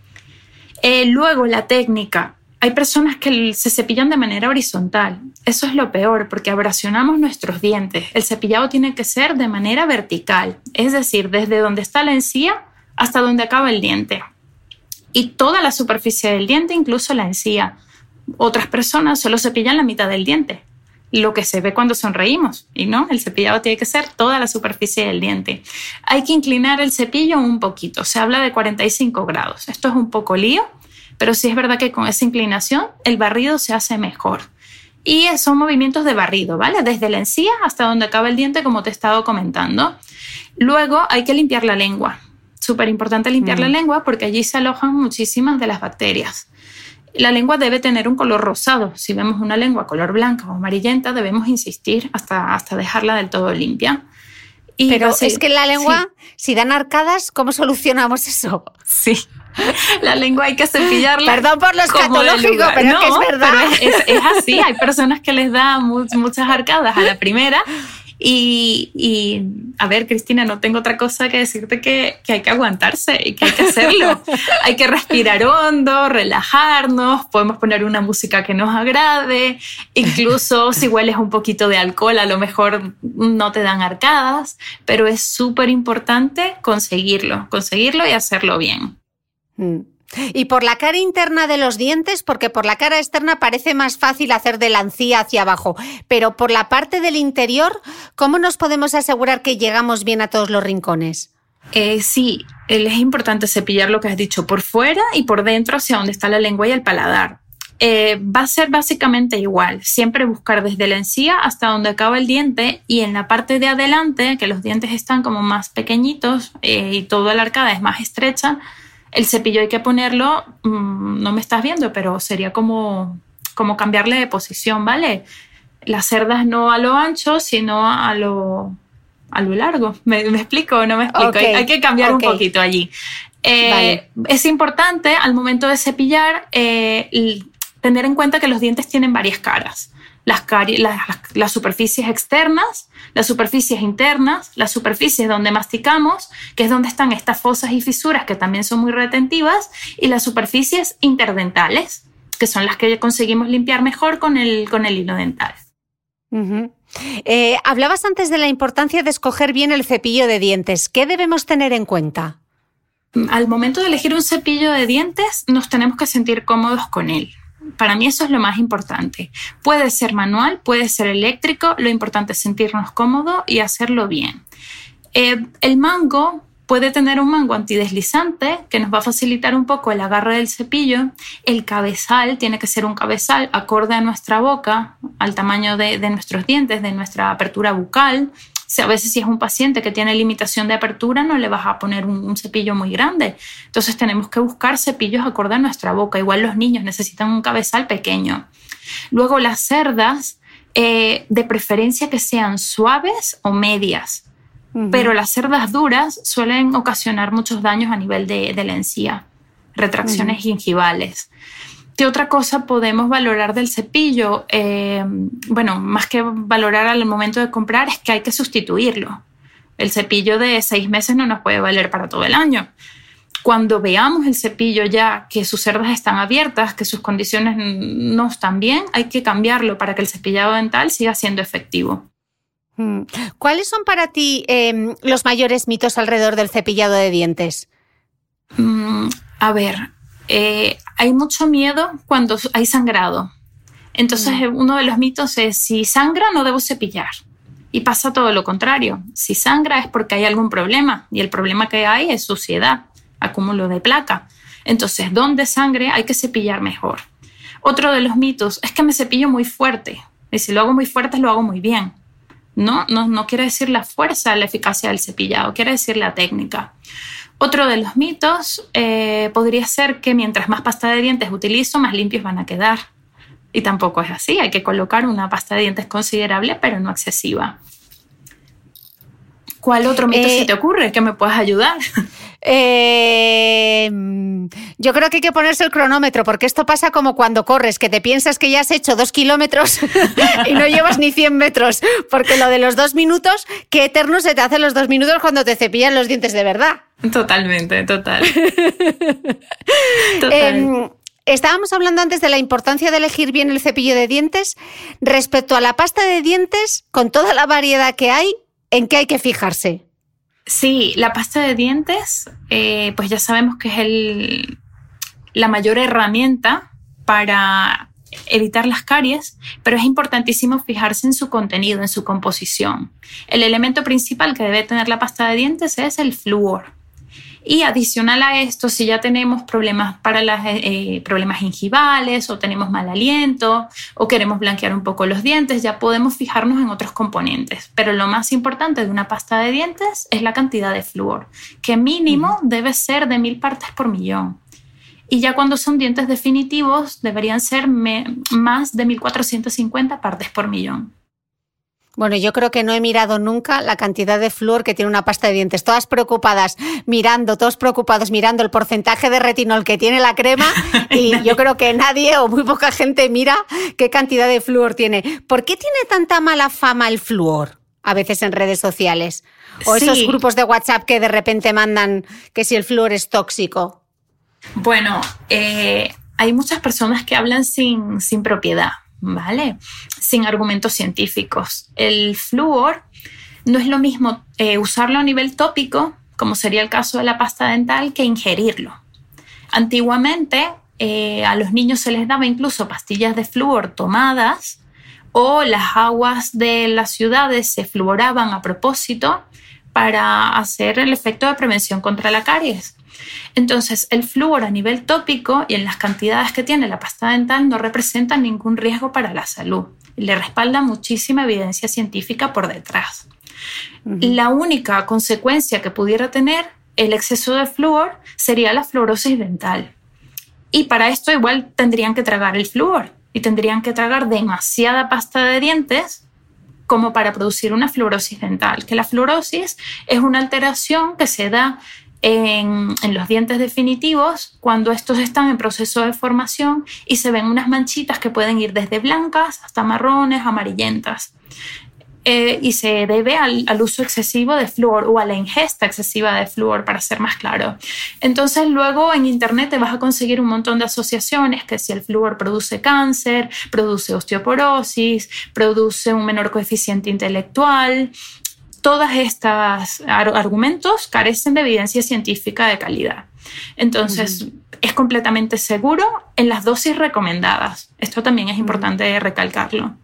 S4: Eh, luego la técnica. Hay personas que se cepillan de manera horizontal. Eso es lo peor porque abrasionamos nuestros dientes. El cepillado tiene que ser de manera vertical, es decir, desde donde está la encía hasta donde acaba el diente. Y toda la superficie del diente, incluso la encía. Otras personas solo cepillan la mitad del diente, lo que se ve cuando sonreímos. Y no, el cepillado tiene que ser toda la superficie del diente. Hay que inclinar el cepillo un poquito. Se habla de cuarenta y cinco grados. Esto es un poco lío. Pero sí es verdad que con esa inclinación el barrido se hace mejor. Y son movimientos de barrido, ¿vale? Desde la encía hasta donde acaba el diente, como te he estado comentando. Luego hay que limpiar la lengua. Súper importante limpiar mm. la lengua porque allí se alojan muchísimas de las bacterias. La lengua debe tener un color rosado. Si vemos una lengua color blanca o amarillenta, debemos insistir hasta, hasta dejarla del todo limpia. Y
S3: Pero
S4: así,
S3: es que la lengua,
S4: sí.
S3: si dan arcadas, ¿cómo solucionamos eso?
S4: Sí. La lengua hay que cepillarla.
S3: Perdón por lo escatológico, pero
S4: no,
S3: es que es verdad.
S4: Pero es, es, es así. Hay personas que les da mu- muchas arcadas a la primera. Y, y, a ver, Cristina, no tengo otra cosa que decirte que, que hay que aguantarse y que hay que hacerlo. Hay que respirar hondo, relajarnos, podemos poner una música que nos agrade. Incluso si hueles un poquito de alcohol, a lo mejor no te dan arcadas. Pero es súper importante conseguirlo, conseguirlo y hacerlo bien.
S3: Mm. Y por la cara interna de los dientes, porque por la cara externa parece más fácil hacer de la encía hacia abajo, pero por la parte del interior, ¿cómo nos podemos asegurar que llegamos bien a todos los rincones?
S4: Eh, sí, es importante cepillar lo que has dicho, por fuera y por dentro hacia donde está la lengua y el paladar. Eh, va a ser básicamente igual, siempre buscar desde la encía hasta donde acaba el diente, y en la parte de adelante, que los dientes están como más pequeñitos eh, y toda la arcada es más estrecha, el cepillo hay que ponerlo, mmm, no me estás viendo, pero sería como, como cambiarle de posición, ¿vale? Las cerdas no a lo ancho, sino a lo, a lo largo. ¿Me, me explico o no me explico?
S3: Okay.
S4: Hay, hay que cambiar okay. un poquito allí. Eh, vale. Es importante al momento de cepillar eh, el, tener en cuenta que los dientes tienen varias caras. Las, cari- las, las superficies externas, las superficies internas, las superficies donde masticamos, que es donde están estas fosas y fisuras que también son muy retentivas, y las superficies interdentales, que son las que conseguimos limpiar mejor con el, con el hilo dental.
S3: Uh-huh. Eh, hablabas antes de la importancia de escoger bien el cepillo de dientes. ¿Qué debemos tener en cuenta?
S4: Al momento de elegir un cepillo de dientes, nos tenemos que sentir cómodos con él. Para mí eso es lo más importante. Puede ser manual, puede ser eléctrico, lo importante es sentirnos cómodos y hacerlo bien. Eh, el mango puede tener un mango antideslizante que nos va a facilitar un poco el agarre del cepillo. El cabezal tiene que ser un cabezal acorde a nuestra boca, al tamaño de, de nuestros dientes, de nuestra apertura bucal. O sea, a veces si es un paciente que tiene limitación de apertura, no le vas a poner un, un cepillo muy grande. Entonces tenemos que buscar cepillos acorde a nuestra boca. Igual los niños necesitan un cabezal pequeño. Luego las cerdas, eh, de preferencia que sean suaves o medias. Uh-huh. Pero las cerdas duras suelen ocasionar muchos daños a nivel de, de la encía. Retracciones uh-huh. gingivales. ¿Qué otra cosa podemos valorar del cepillo? Eh, bueno, más que valorar al momento de comprar, es que hay que sustituirlo. El cepillo de seis meses no nos puede valer para todo el año. Cuando veamos el cepillo ya que sus cerdas están abiertas, que sus condiciones no están bien, hay que cambiarlo para que el cepillado dental siga siendo efectivo.
S3: ¿Cuáles son para ti eh, los mayores mitos alrededor del cepillado de dientes?
S4: Mm, a ver... Eh, hay mucho miedo cuando hay sangrado. Entonces mm. uno de los mitos es: si sangra no debo cepillar. Y pasa todo lo contrario. Si sangra es porque hay algún problema, y el problema que hay es suciedad, acúmulo de placa. Entonces, donde sangre hay que cepillar mejor. Otro de los mitos es que me cepillo muy fuerte, y si lo hago muy fuerte lo hago muy bien. No, no, no quiere decir la fuerza, la eficacia del cepillado, quiere decir la técnica. Otro de los mitos eh, podría ser que mientras más pasta de dientes utilizo, más limpios van a quedar. Y tampoco es así. Hay que colocar una pasta de dientes considerable, pero no excesiva. ¿Cuál otro mito eh, se te ocurre que me puedas ayudar?
S3: Eh, yo creo que hay que ponerse el cronómetro, porque esto pasa como cuando corres, que te piensas que ya has hecho dos kilómetros y no llevas ni cien metros, porque lo de los dos minutos, qué eterno se te hacen los dos minutos cuando te cepillan los dientes de verdad.
S4: Totalmente, total. total.
S3: Eh, estábamos hablando antes de la importancia de elegir bien el cepillo de dientes. Respecto a la pasta de dientes, con toda la variedad que hay, ¿en qué hay que fijarse?
S4: Sí, la pasta de dientes, eh, pues ya sabemos que es el, la mayor herramienta para evitar las caries, pero es importantísimo fijarse en su contenido, en su composición. El elemento principal que debe tener la pasta de dientes es el flúor. Y adicional a esto, si ya tenemos problemas para las, eh, problemas gingivales, o tenemos mal aliento, o queremos blanquear un poco los dientes, ya podemos fijarnos en otros componentes. Pero lo más importante de una pasta de dientes es la cantidad de flúor, que mínimo uh-huh. debe ser de mil partes por millón. Y ya cuando son dientes definitivos, deberían ser me- más de mil cuatrocientas cincuenta partes por millón.
S3: Bueno, yo creo que no he mirado nunca la cantidad de flúor que tiene una pasta de dientes. Todas preocupadas mirando, todos preocupados mirando el porcentaje de retinol que tiene la crema, y yo creo que nadie o muy poca gente mira qué cantidad de flúor tiene. ¿Por qué tiene tanta mala fama el flúor a veces en redes sociales? O sí. Esos grupos de WhatsApp que de repente mandan que si el flúor es tóxico.
S4: Bueno, eh, hay muchas personas que hablan sin, sin propiedad. ¿Vale? Sin argumentos científicos. El flúor no es lo mismo eh, usarlo a nivel tópico, como sería el caso de la pasta dental, que ingerirlo. Antiguamente eh, a los niños se les daba incluso pastillas de flúor tomadas, o las aguas de las ciudades se fluoraban a propósito para hacer el efecto de prevención contra la caries. Entonces, el flúor a nivel tópico y en las cantidades que tiene la pasta dental no representa ningún riesgo para la salud. Le respalda muchísima evidencia científica por detrás. Uh-huh. La única consecuencia que pudiera tener el exceso de flúor sería la fluorosis dental. Y para esto igual tendrían que tragar el flúor y tendrían que tragar demasiada pasta de dientes como para producir una fluorosis dental. Que la fluorosis es una alteración que se da en, en los dientes definitivos cuando estos están en proceso de formación y se ven unas manchitas que pueden ir desde blancas hasta marrones, amarillentas. Eh, y se debe al, al uso excesivo de flúor o a la ingesta excesiva de flúor, para ser más claro. Entonces luego en internet te vas a conseguir un montón de asociaciones que si el flúor produce cáncer, produce osteoporosis, produce un menor coeficiente intelectual. Todos estos ar- argumentos carecen de evidencia científica de calidad. Entonces uh-huh. es completamente seguro en las dosis recomendadas. Esto también es importante uh-huh. recalcarlo.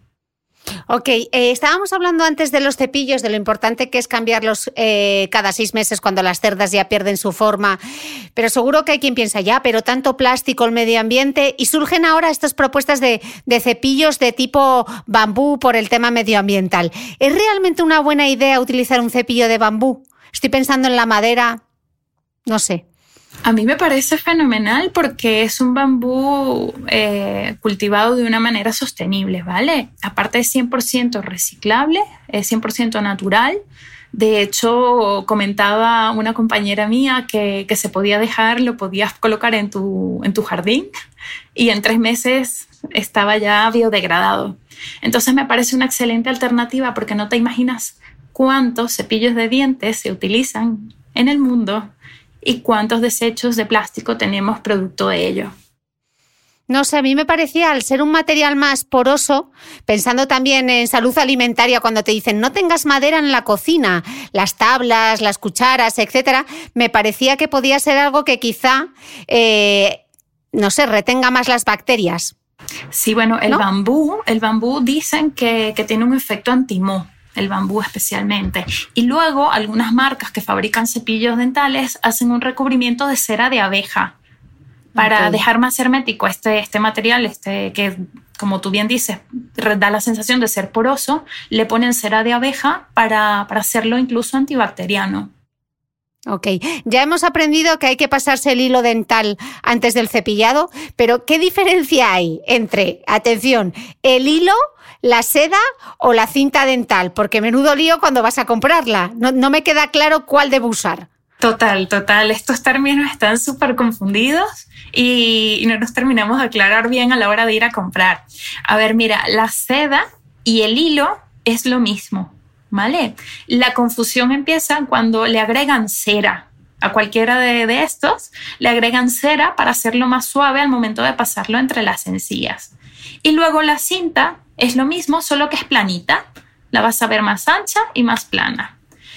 S3: Ok, eh, estábamos hablando antes de los cepillos, de lo importante que es cambiarlos eh, cada seis meses cuando las cerdas ya pierden su forma, pero seguro que hay quien piensa ya, pero tanto plástico, el medio ambiente, y surgen ahora estas propuestas de, de cepillos de tipo bambú por el tema medioambiental. ¿Es realmente una buena idea utilizar un cepillo de bambú? Estoy pensando en la madera, no sé.
S4: A mí me parece fenomenal porque es un bambú eh, cultivado de una manera sostenible, ¿vale? Aparte es cien por ciento reciclable, es cien por ciento natural. De hecho, comentaba una compañera mía que, que se podía dejar, lo podías colocar en tu, en tu jardín y en tres meses estaba ya biodegradado. Entonces me parece una excelente alternativa porque no te imaginas cuántos cepillos de dientes se utilizan en el mundo y cuántos desechos de plástico tenemos producto de ello.
S3: No sé, a mí me parecía, al ser un material más poroso, pensando también en salud alimentaria, cuando te dicen no tengas madera en la cocina, las tablas, las cucharas, etcétera, me parecía que podía ser algo que quizá, eh, no sé, retenga más las bacterias.
S4: Sí, bueno, el
S3: ¿no?
S4: bambú, el bambú dicen que, que tiene un efecto anti-moho. El bambú especialmente. Y luego algunas marcas que fabrican cepillos dentales hacen un recubrimiento de cera de abeja para okay. dejar más hermético este, este material, este, que como tú bien dices, da la sensación de ser poroso. Le ponen cera de abeja para, para hacerlo incluso antibacteriano.
S3: Ok, ya hemos aprendido que hay que pasarse el hilo dental antes del cepillado, pero ¿qué diferencia hay entre, atención, el hilo, la seda o la cinta dental? Porque menudo lío cuando vas a comprarla. No, no me queda claro cuál debo usar.
S4: Total, total. Estos términos están súper confundidos y, y no nos terminamos de aclarar bien a la hora de ir a comprar. A ver, mira, la seda y el hilo es lo mismo, ¿vale? La confusión empieza cuando le agregan cera. A cualquiera de, de estos le agregan cera para hacerlo más suave al momento de pasarlo entre las encías. Y luego la cinta es lo mismo, solo que es planita. La vas a ver más ancha y más plana.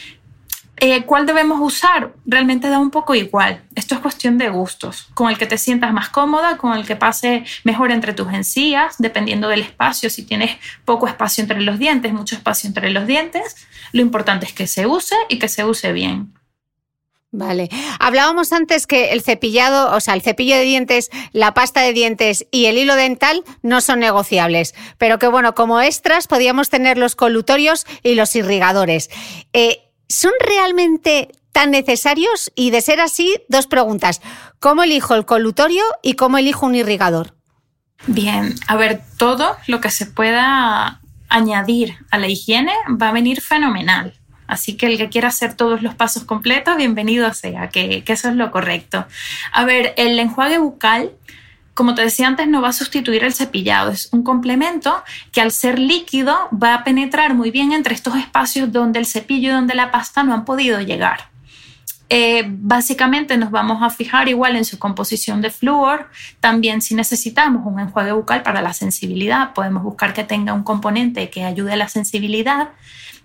S4: Eh, ¿Cuál debemos usar? Realmente da un poco igual. Esto es cuestión de gustos. Con el que te sientas más cómoda, con el que pase mejor entre tus encías, dependiendo del espacio. Si tienes poco espacio entre los dientes, mucho espacio entre los dientes, lo importante es que se use y que se use bien.
S3: Vale. Hablábamos antes que el cepillado, o sea, el cepillo de dientes, la pasta de dientes y el hilo dental no son negociables, pero que bueno, como extras podíamos tener los colutorios y los irrigadores. Eh, ¿Son realmente tan necesarios? Y de ser así, dos preguntas. ¿Cómo elijo el colutorio y cómo elijo un irrigador?
S4: Bien, a ver, todo lo que se pueda añadir a la higiene va a venir fenomenal. Así que el que quiera hacer todos los pasos completos, bienvenido sea, que, que eso es lo correcto. A ver, el enjuague bucal, como te decía antes, no va a sustituir el cepillado. Es un complemento que al ser líquido va a penetrar muy bien entre estos espacios donde el cepillo y donde la pasta no han podido llegar. Eh, básicamente nos vamos a fijar igual en su composición de flúor. También si necesitamos un enjuague bucal para la sensibilidad, podemos buscar que tenga un componente que ayude a la sensibilidad.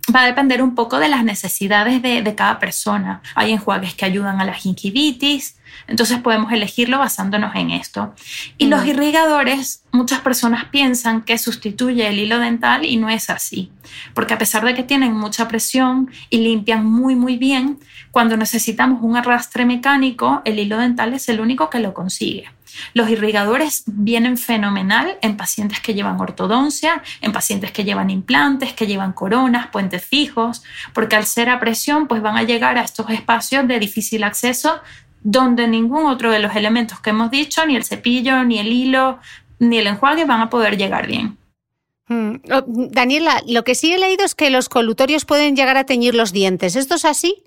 S4: va a depender un poco de las necesidades de, de cada persona. Hay enjuagues que ayudan a la gingivitis, entonces podemos elegirlo basándonos en esto. Y mm. los irrigadores, muchas personas piensan que sustituye el hilo dental y no es así, porque a pesar de que tienen mucha presión y limpian muy muy bien, cuando necesitamos un arrastre mecánico, el hilo dental es el único que lo consigue. Los irrigadores vienen fenomenal en pacientes que llevan ortodoncia, en pacientes que llevan implantes, que llevan coronas, puentes fijos, porque al ser a presión pues van a llegar a estos espacios de difícil acceso donde ningún otro de los elementos que hemos dicho, ni el cepillo, ni el hilo, ni el enjuague van a poder llegar bien.
S3: Mm. Daniela, lo que sí he leído es que los colutorios pueden llegar a teñir los dientes. ¿Esto es así?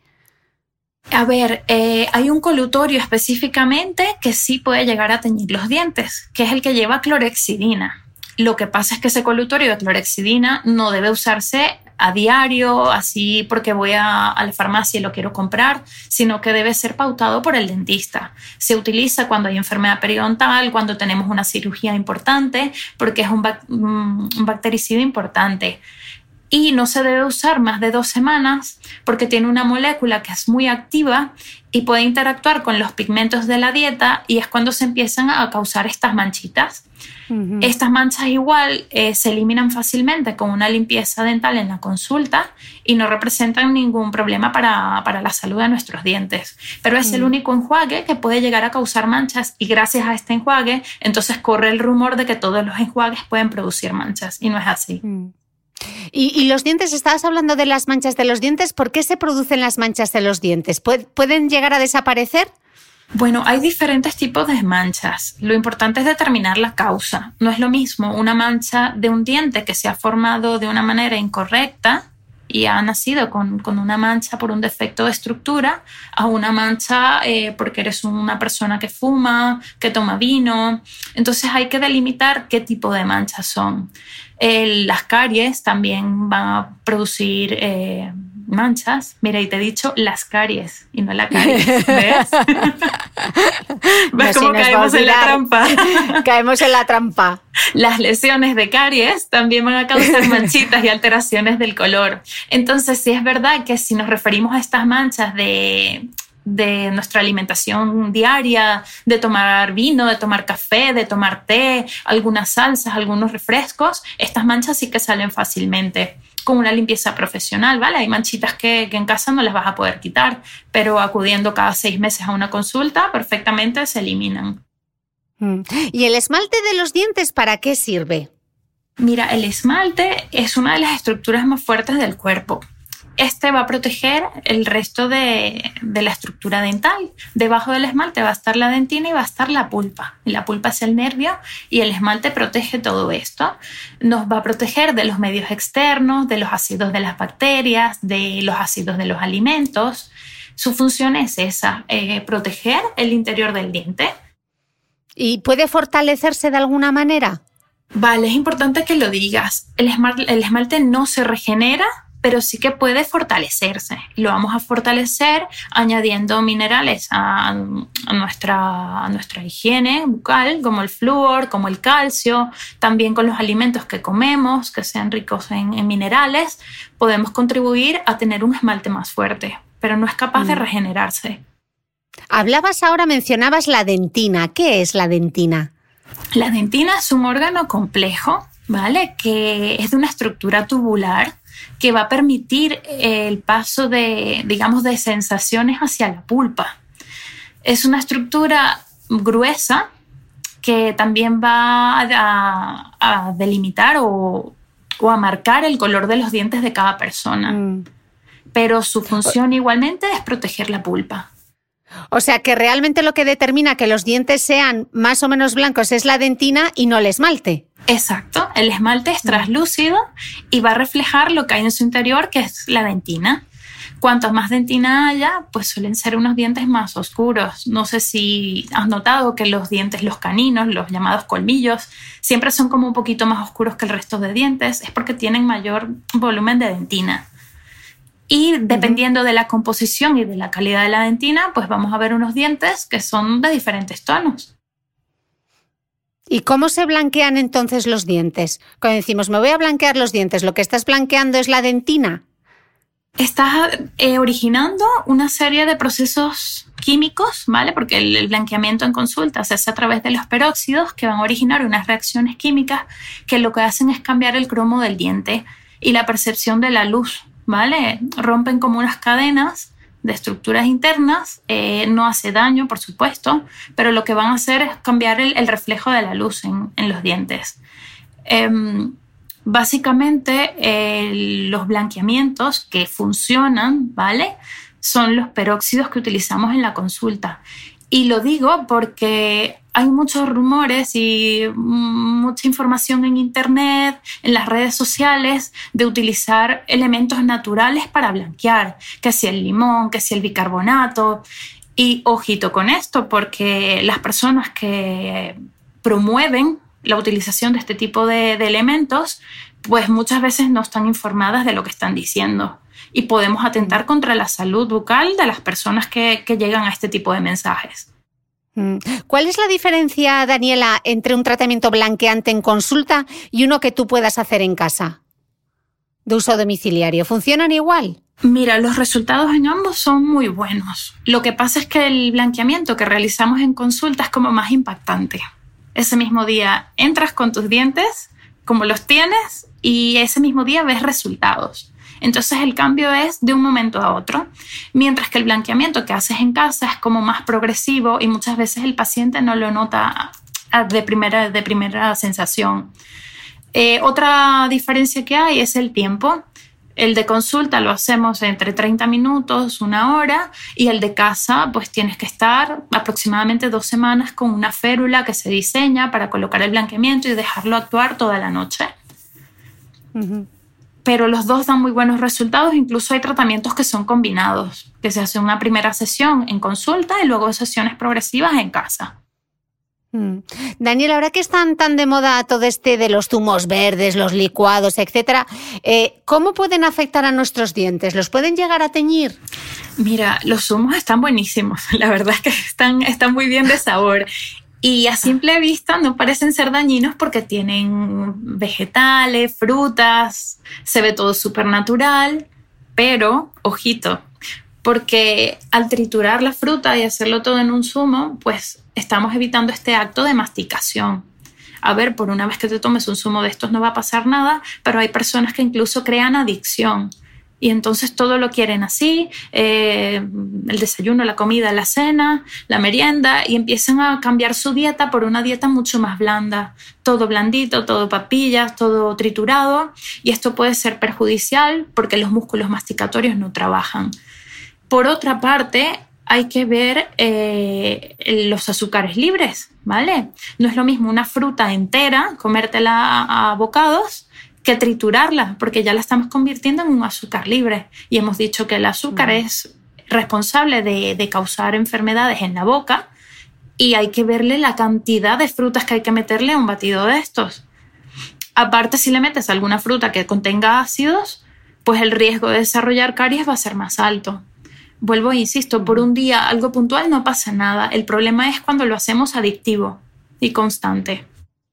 S4: A ver, eh, hay un colutorio específicamente que sí puede llegar a teñir los dientes, que es el que lleva clorhexidina. Lo que pasa es que ese colutorio de clorhexidina no debe usarse a diario, así porque voy a, a la farmacia y lo quiero comprar, sino que debe ser pautado por el dentista. Se utiliza cuando hay enfermedad periodontal, cuando tenemos una cirugía importante, porque es un, bac- un bactericida importante. Y no se debe usar más de dos semanas porque tiene una molécula que es muy activa y puede interactuar con los pigmentos de la dieta, y es cuando se empiezan a causar estas manchitas. Uh-huh. Estas manchas igual eh, se eliminan fácilmente con una limpieza dental en la consulta y no representan ningún problema para, para la salud de nuestros dientes. Pero es uh-huh. el único enjuague que puede llegar a causar manchas, y gracias a este enjuague entonces corre el rumor de que todos los enjuagues pueden producir manchas, y no es así. Uh-huh.
S3: Y, y los dientes, estabas hablando de las manchas de los dientes. ¿Por qué se producen las manchas de los dientes? ¿Pueden llegar a desaparecer?
S4: Bueno, hay diferentes tipos de manchas. Lo importante es determinar la causa. No es lo mismo una mancha de un diente que se ha formado de una manera incorrecta y ha nacido con, con una mancha por un defecto de estructura, a una mancha eh, porque eres una persona que fuma, que toma vino. Entonces hay que delimitar qué tipo de manchas son. Eh, las caries también van a producir eh, manchas. Mira, y te he dicho las caries y no la caries. ¿Ves? ¿Ves
S3: no,
S4: cómo
S3: si
S4: caemos en la trampa?
S3: Caemos en la trampa.
S4: Las lesiones de caries también van a causar manchitas y alteraciones del color. Entonces, sí es verdad que si nos referimos a estas manchas de... de nuestra alimentación diaria, de tomar vino, de tomar café, de tomar té, algunas salsas, algunos refrescos, estas manchas sí que salen fácilmente con una limpieza profesional, ¿vale? Hay manchitas que, que en casa no las vas a poder quitar, pero acudiendo cada seis meses a una consulta, perfectamente se eliminan.
S3: ¿Y el esmalte de los dientes para qué sirve?
S4: Mira, el esmalte es una de las estructuras más fuertes del cuerpo. Este va a proteger el resto de, de la estructura dental. Debajo del esmalte va a estar la dentina y va a estar la pulpa. La pulpa es el nervio y el esmalte protege todo esto. Nos va a proteger de los medios externos, de los ácidos de las bacterias, de los ácidos de los alimentos. Su función es esa, eh, proteger el interior del diente.
S3: ¿Y puede fortalecerse de alguna manera?
S4: Vale, es importante que lo digas. El esmalte, el esmalte no se regenera, pero sí que puede fortalecerse. Lo vamos a fortalecer añadiendo minerales a, a, nuestra, a nuestra higiene bucal, como el flúor, como el calcio. También con los alimentos que comemos, que sean ricos en, en minerales, podemos contribuir a tener un esmalte más fuerte, pero no es capaz mm. de regenerarse.
S3: Hablabas ahora, mencionabas la dentina. ¿Qué es la dentina?
S4: La dentina es un órgano complejo, ¿vale? Que es de una estructura tubular que va a permitir el paso de, digamos, de sensaciones hacia la pulpa. Es una estructura gruesa que también va a, a delimitar o, o a marcar el color de los dientes de cada persona. Mm. Pero su función igualmente es proteger la pulpa.
S3: O sea que realmente lo que determina que los dientes sean más o menos blancos es la dentina y no el esmalte.
S4: Exacto, el esmalte es translúcido y va a reflejar lo que hay en su interior, que es la dentina. Cuanto más dentina haya, pues suelen ser unos dientes más oscuros. No sé si has notado que los dientes, los caninos, los llamados colmillos, siempre son como un poquito más oscuros que el resto de dientes. Es porque tienen mayor volumen de dentina. Y dependiendo uh-huh. de la composición y de la calidad de la dentina, pues vamos a ver unos dientes que son de diferentes tonos.
S3: ¿Y cómo se blanquean entonces los dientes? Cuando decimos, me voy a blanquear los dientes, ¿lo que estás blanqueando es la dentina?
S4: estás eh, originando una serie de procesos químicos, ¿vale? Porque el, el blanqueamiento en consulta se hace a través de los peróxidos que van a originar unas reacciones químicas que lo que hacen es cambiar el cromo del diente y la percepción de la luz, ¿vale? Rompen como unas cadenas de estructuras internas, eh, no hace daño, por supuesto, pero lo que van a hacer es cambiar el, el reflejo de la luz en, en los dientes. Eh, Básicamente, eh, los blanqueamientos que funcionan, ¿vale?, son los peróxidos que utilizamos en la consulta. Y lo digo porque hay muchos rumores y mucha información en internet, en las redes sociales, de utilizar elementos naturales para blanquear, que si el limón, que si el bicarbonato. Y ojito con esto, porque las personas que promueven la utilización de este tipo de, de elementos, pues muchas veces no están informadas de lo que están diciendo y podemos atentar contra la salud bucal de las personas que, que llegan a este tipo de mensajes.
S3: ¿Cuál es la diferencia, Daniela, entre un tratamiento blanqueante en consulta y uno que tú puedas hacer en casa, de uso domiciliario? ¿Funcionan igual?
S4: Mira, los resultados en ambos son muy buenos. Lo que pasa es que el blanqueamiento que realizamos en consulta es como más impactante. Ese mismo día entras con tus dientes como los tienes y ese mismo día ves resultados. Entonces el cambio es de un momento a otro, mientras que el blanqueamiento que haces en casa es como más progresivo y muchas veces el paciente no lo nota de primera, de primera sensación. Eh, otra diferencia que hay es el tiempo. El de consulta lo hacemos entre treinta minutos, una hora, y el de casa pues tienes que estar aproximadamente dos semanas con una férula que se diseña para colocar el blanqueamiento y dejarlo actuar toda la noche. Uh-huh. Pero los dos dan muy buenos resultados, incluso hay tratamientos que son combinados, que se hace una primera sesión en consulta y luego sesiones progresivas en casa.
S3: Daniela, ahora que están tan de moda todo este de los zumos verdes, los licuados, etcétera, eh, ¿cómo pueden afectar a nuestros dientes? ¿Los pueden llegar a teñir?
S4: Mira, los zumos están buenísimos. La verdad es que están, están muy bien de sabor. Y a simple vista no parecen ser dañinos porque tienen vegetales, frutas, se ve todo súper natural, pero, ojito, porque al triturar la fruta y hacerlo todo en un zumo, pues estamos evitando este acto de masticación. A ver, por una vez que te tomes un zumo de estos no va a pasar nada, pero hay personas que incluso crean adicción y entonces todo lo quieren así, eh, el desayuno, la comida, la cena, la merienda, y empiezan a cambiar su dieta por una dieta mucho más blanda, todo blandito, todo papillas, todo triturado, y esto puede ser perjudicial porque los músculos masticatorios no trabajan. Por otra parte, hay que ver eh, los azúcares libres, ¿vale? No es lo mismo una fruta entera, comértela a, a bocados, que triturarla, porque ya la estamos convirtiendo en un azúcar libre. Y hemos dicho que el azúcar mm. es responsable de, de causar enfermedades en la boca y hay que verle la cantidad de frutas que hay que meterle a un batido de estos. Aparte, si le metes alguna fruta que contenga ácidos, pues el riesgo de desarrollar caries va a ser más alto. Vuelvo e insisto, por un día algo puntual no pasa nada. El problema es cuando lo hacemos adictivo y constante.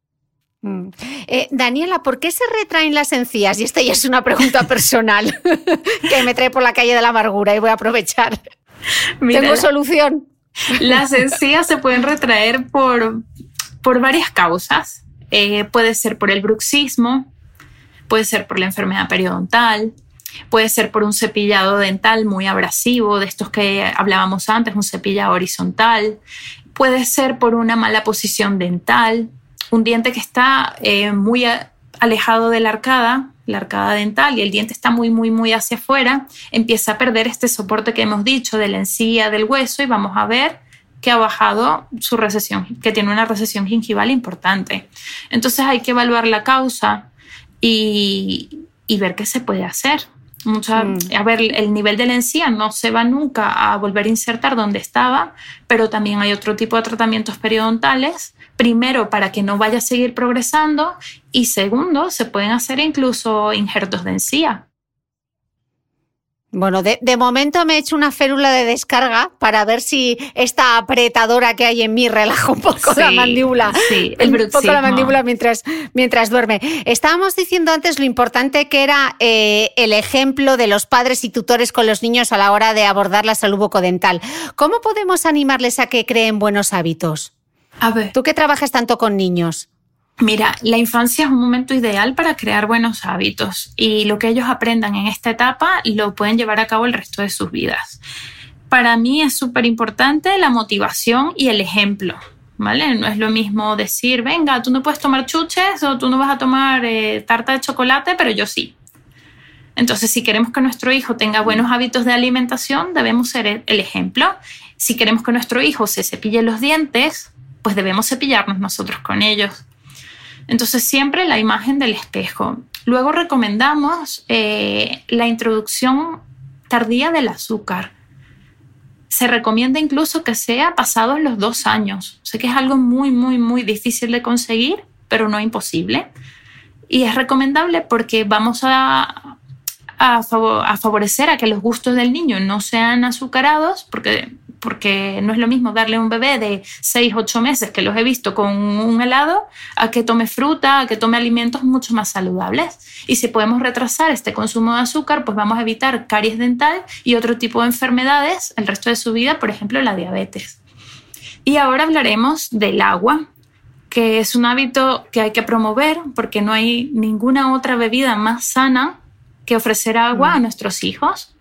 S3: Mm. Eh, Daniela, ¿por qué se retraen las encías? Y esta ya es una pregunta personal que me trae por la calle de la amargura y voy a aprovechar. Mira, ¿tengo solución?
S4: Las encías se pueden retraer por, por varias causas. Eh, puede ser por el bruxismo, puede ser por la enfermedad periodontal, puede ser por un cepillado dental muy abrasivo, de estos que hablábamos antes, un cepillado horizontal. Puede ser por una mala posición dental, un diente que está eh, muy alejado de la arcada, la arcada dental, y el diente está muy, muy, muy hacia afuera, empieza a perder este soporte que hemos dicho de la encía, del hueso, y vamos a ver que ha bajado su recesión, que tiene una recesión gingival importante. Entonces hay que evaluar la causa y, y ver qué se puede hacer. Mucha, mm. A ver, el nivel de la encía no se va nunca a volver a insertar donde estaba, pero también hay otro tipo de tratamientos periodontales. Primero, para que no vaya a seguir progresando, y segundo, se pueden hacer incluso injertos de encía.
S3: Bueno, de, de momento me he hecho una férula de descarga para ver si esta apretadora que hay en mí relaja un poco sí, la mandíbula.
S4: Sí, el bruxismo.
S3: Un poco la mandíbula mientras, mientras duerme. Estábamos diciendo antes lo importante que era eh, el ejemplo de los padres y tutores con los niños a la hora de abordar la salud bucodental. ¿Cómo podemos animarles a que creen buenos hábitos?
S4: A ver.
S3: Tú que trabajas tanto con niños.
S4: Mira, la infancia es un momento ideal para crear buenos hábitos y lo que ellos aprendan en esta etapa lo pueden llevar a cabo el resto de sus vidas. Para mí es súper importante la motivación y el ejemplo, ¿vale? No es lo mismo decir, venga, tú no puedes tomar chuches o tú no vas a tomar eh, tarta de chocolate, pero yo sí. Entonces, si queremos que nuestro hijo tenga buenos hábitos de alimentación, debemos ser el ejemplo. Si queremos que nuestro hijo se cepille los dientes, pues debemos cepillarnos nosotros con ellos. Entonces, siempre la imagen del espejo. Luego recomendamos eh, la introducción tardía del azúcar. Se recomienda incluso que sea pasados los dos años. Sé que es algo muy, muy, muy difícil de conseguir, pero no imposible. Y es recomendable porque vamos a, a, favor, a favorecer a que los gustos del niño no sean azucarados, porque... porque no es lo mismo darle a un bebé de seis, ocho meses, que los he visto con un helado, a que tome fruta, a que tome alimentos mucho más saludables. Y si podemos retrasar este consumo de azúcar, pues vamos a evitar caries dental y otro tipo de enfermedades el resto de su vida, por ejemplo, la diabetes. Y ahora hablaremos del agua, que es un hábito que hay que promover porque no hay ninguna otra bebida más sana que ofrecer agua mm. a nuestros hijos.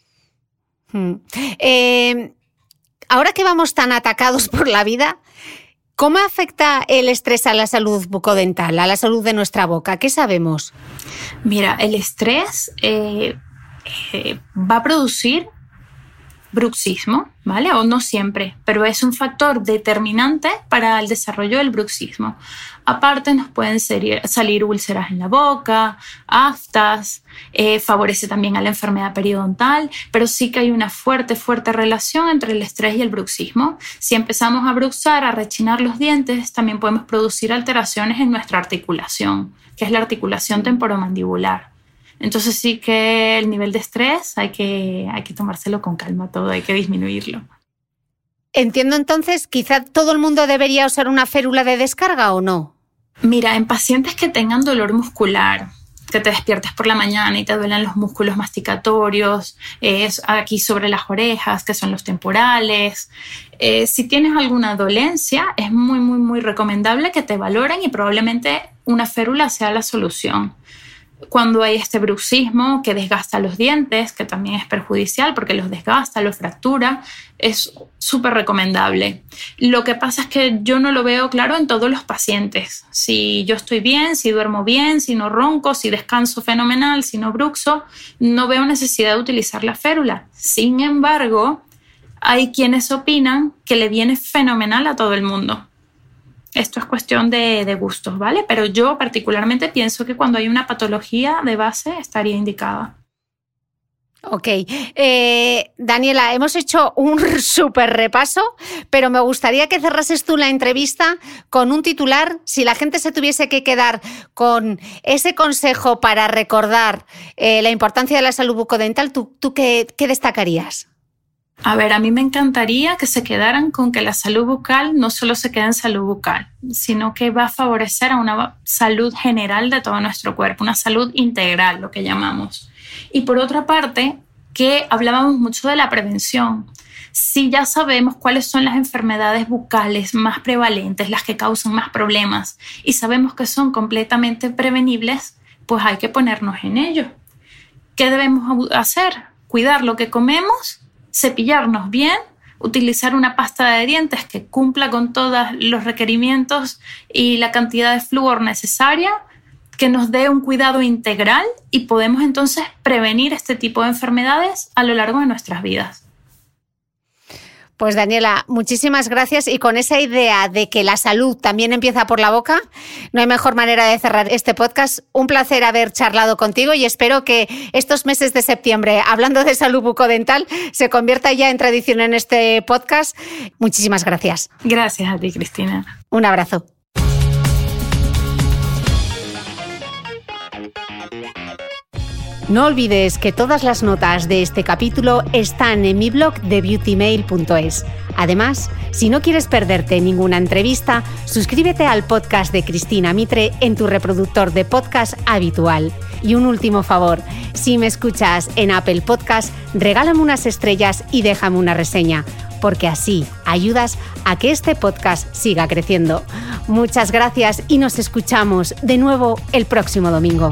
S3: Mm. Eh... Ahora que vamos tan atacados por la vida, ¿cómo afecta el estrés a la salud bucodental, a la salud de nuestra boca? ¿Qué sabemos?
S4: Mira, el estrés eh, eh, va a producir bruxismo, ¿vale? O no siempre, pero es un factor determinante para el desarrollo del bruxismo. Aparte, nos pueden salir, salir úlceras en la boca, aftas, eh, favorece también a la enfermedad periodontal, pero sí que hay una fuerte, fuerte relación entre el estrés y el bruxismo. Si empezamos a bruxar, a rechinar los dientes, también podemos producir alteraciones en nuestra articulación, que es la articulación temporomandibular. Entonces sí que el nivel de estrés hay que, hay que tomárselo con calma todo, hay que disminuirlo.
S3: Entiendo entonces, quizá todo el mundo debería usar una férula de descarga ¿o no?
S4: Mira, en pacientes que tengan dolor muscular, que te despiertes por la mañana y te duelen los músculos masticatorios, eh, aquí sobre las orejas, que son los temporales. Eh, si tienes alguna dolencia, es muy, muy, muy recomendable que te valoren y probablemente una férula sea la solución. Cuando hay este bruxismo que desgasta los dientes, que también es perjudicial porque los desgasta, los fractura, es súper recomendable. Lo que pasa es que yo no lo veo claro en todos los pacientes. Si yo estoy bien, si duermo bien, si no ronco, si descanso fenomenal, si no bruxo, no veo necesidad de utilizar la férula. Sin embargo, hay quienes opinan que le viene fenomenal a todo el mundo. Esto es cuestión de, de gustos, ¿vale? Pero yo particularmente pienso que cuando hay una patología de base estaría indicada.
S3: Ok. Eh, Daniela, hemos hecho un súper repaso, pero me gustaría que cerrases tú la entrevista con un titular. Si la gente se tuviese que quedar con ese consejo para recordar eh, la importancia de la salud bucodental, ¿tú, tú qué, qué destacarías?
S4: A ver, a mí me encantaría que se quedaran con que la salud bucal no solo se queda en salud bucal, sino que va a favorecer a una salud general de todo nuestro cuerpo, una salud integral, lo que llamamos. Y por otra parte, que hablábamos mucho de la prevención. Si ya sabemos cuáles son las enfermedades bucales más prevalentes, las que causan más problemas, y sabemos que son completamente prevenibles, pues hay que ponernos en ello. ¿Qué debemos hacer? Cuidar lo que comemos, cepillarnos bien, utilizar una pasta de dientes que cumpla con todos los requerimientos y la cantidad de flúor necesaria, que nos dé un cuidado integral y podemos entonces prevenir este tipo de enfermedades a lo largo de nuestras vidas.
S3: Pues Daniela, muchísimas gracias, y con esa idea de que la salud también empieza por la boca, no hay mejor manera de cerrar este podcast. Un placer haber charlado contigo y espero que estos meses de septiembre, hablando de salud bucodental, se convierta ya en tradición en este podcast. Muchísimas gracias.
S4: Gracias a ti, Cristina.
S3: Un abrazo. No olvides que todas las notas de este capítulo están en mi blog de beauty mail punto es. Además, si no quieres perderte ninguna entrevista, suscríbete al podcast de Cristina Mitre en tu reproductor de podcast habitual. Y un último favor, si me escuchas en Apple Podcast, regálame unas estrellas y déjame una reseña, porque así ayudas a que este podcast siga creciendo. Muchas gracias y nos escuchamos de nuevo el próximo domingo.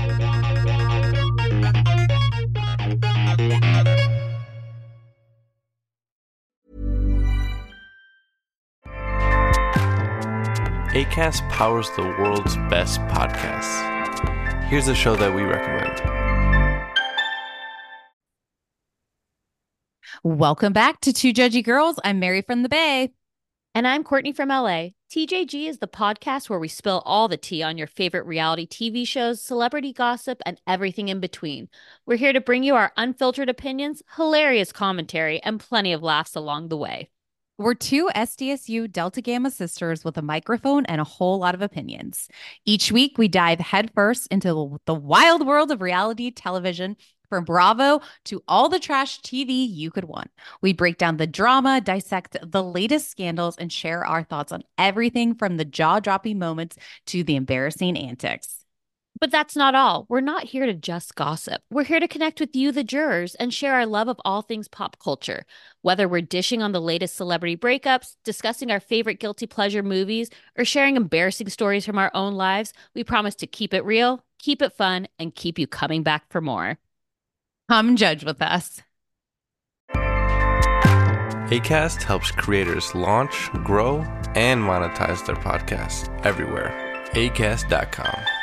S1: Acast powers the world's best podcasts. Here's a show that we recommend.
S5: Welcome back to Two Judgy Girls. I'm Mary from the Bay.
S6: And I'm Courtney from L A. T J G is the podcast where we spill all the tea on your favorite reality T V shows, celebrity gossip, and everything in between. We're here to bring you our unfiltered opinions, hilarious commentary, and plenty of laughs along the way.
S5: We're two S D S U Delta Gamma sisters with a microphone and a whole lot of opinions. Each week, we dive headfirst into the wild world of reality television, from Bravo to all the trash T V you could want. We break down the drama, dissect the latest scandals, and share our thoughts on everything from the jaw-dropping moments to the embarrassing antics.
S6: But that's not all. We're not here to just gossip. We're here to connect with you, the jurors, and share our love of all things pop culture. Whether we're dishing on the latest celebrity breakups, discussing our favorite guilty pleasure movies, or sharing embarrassing stories from our own lives, we promise to keep it real, keep it fun, and keep you coming back for more.
S5: Come judge with us.
S1: Acast helps creators launch, grow, and monetize their podcasts everywhere. acast dot com.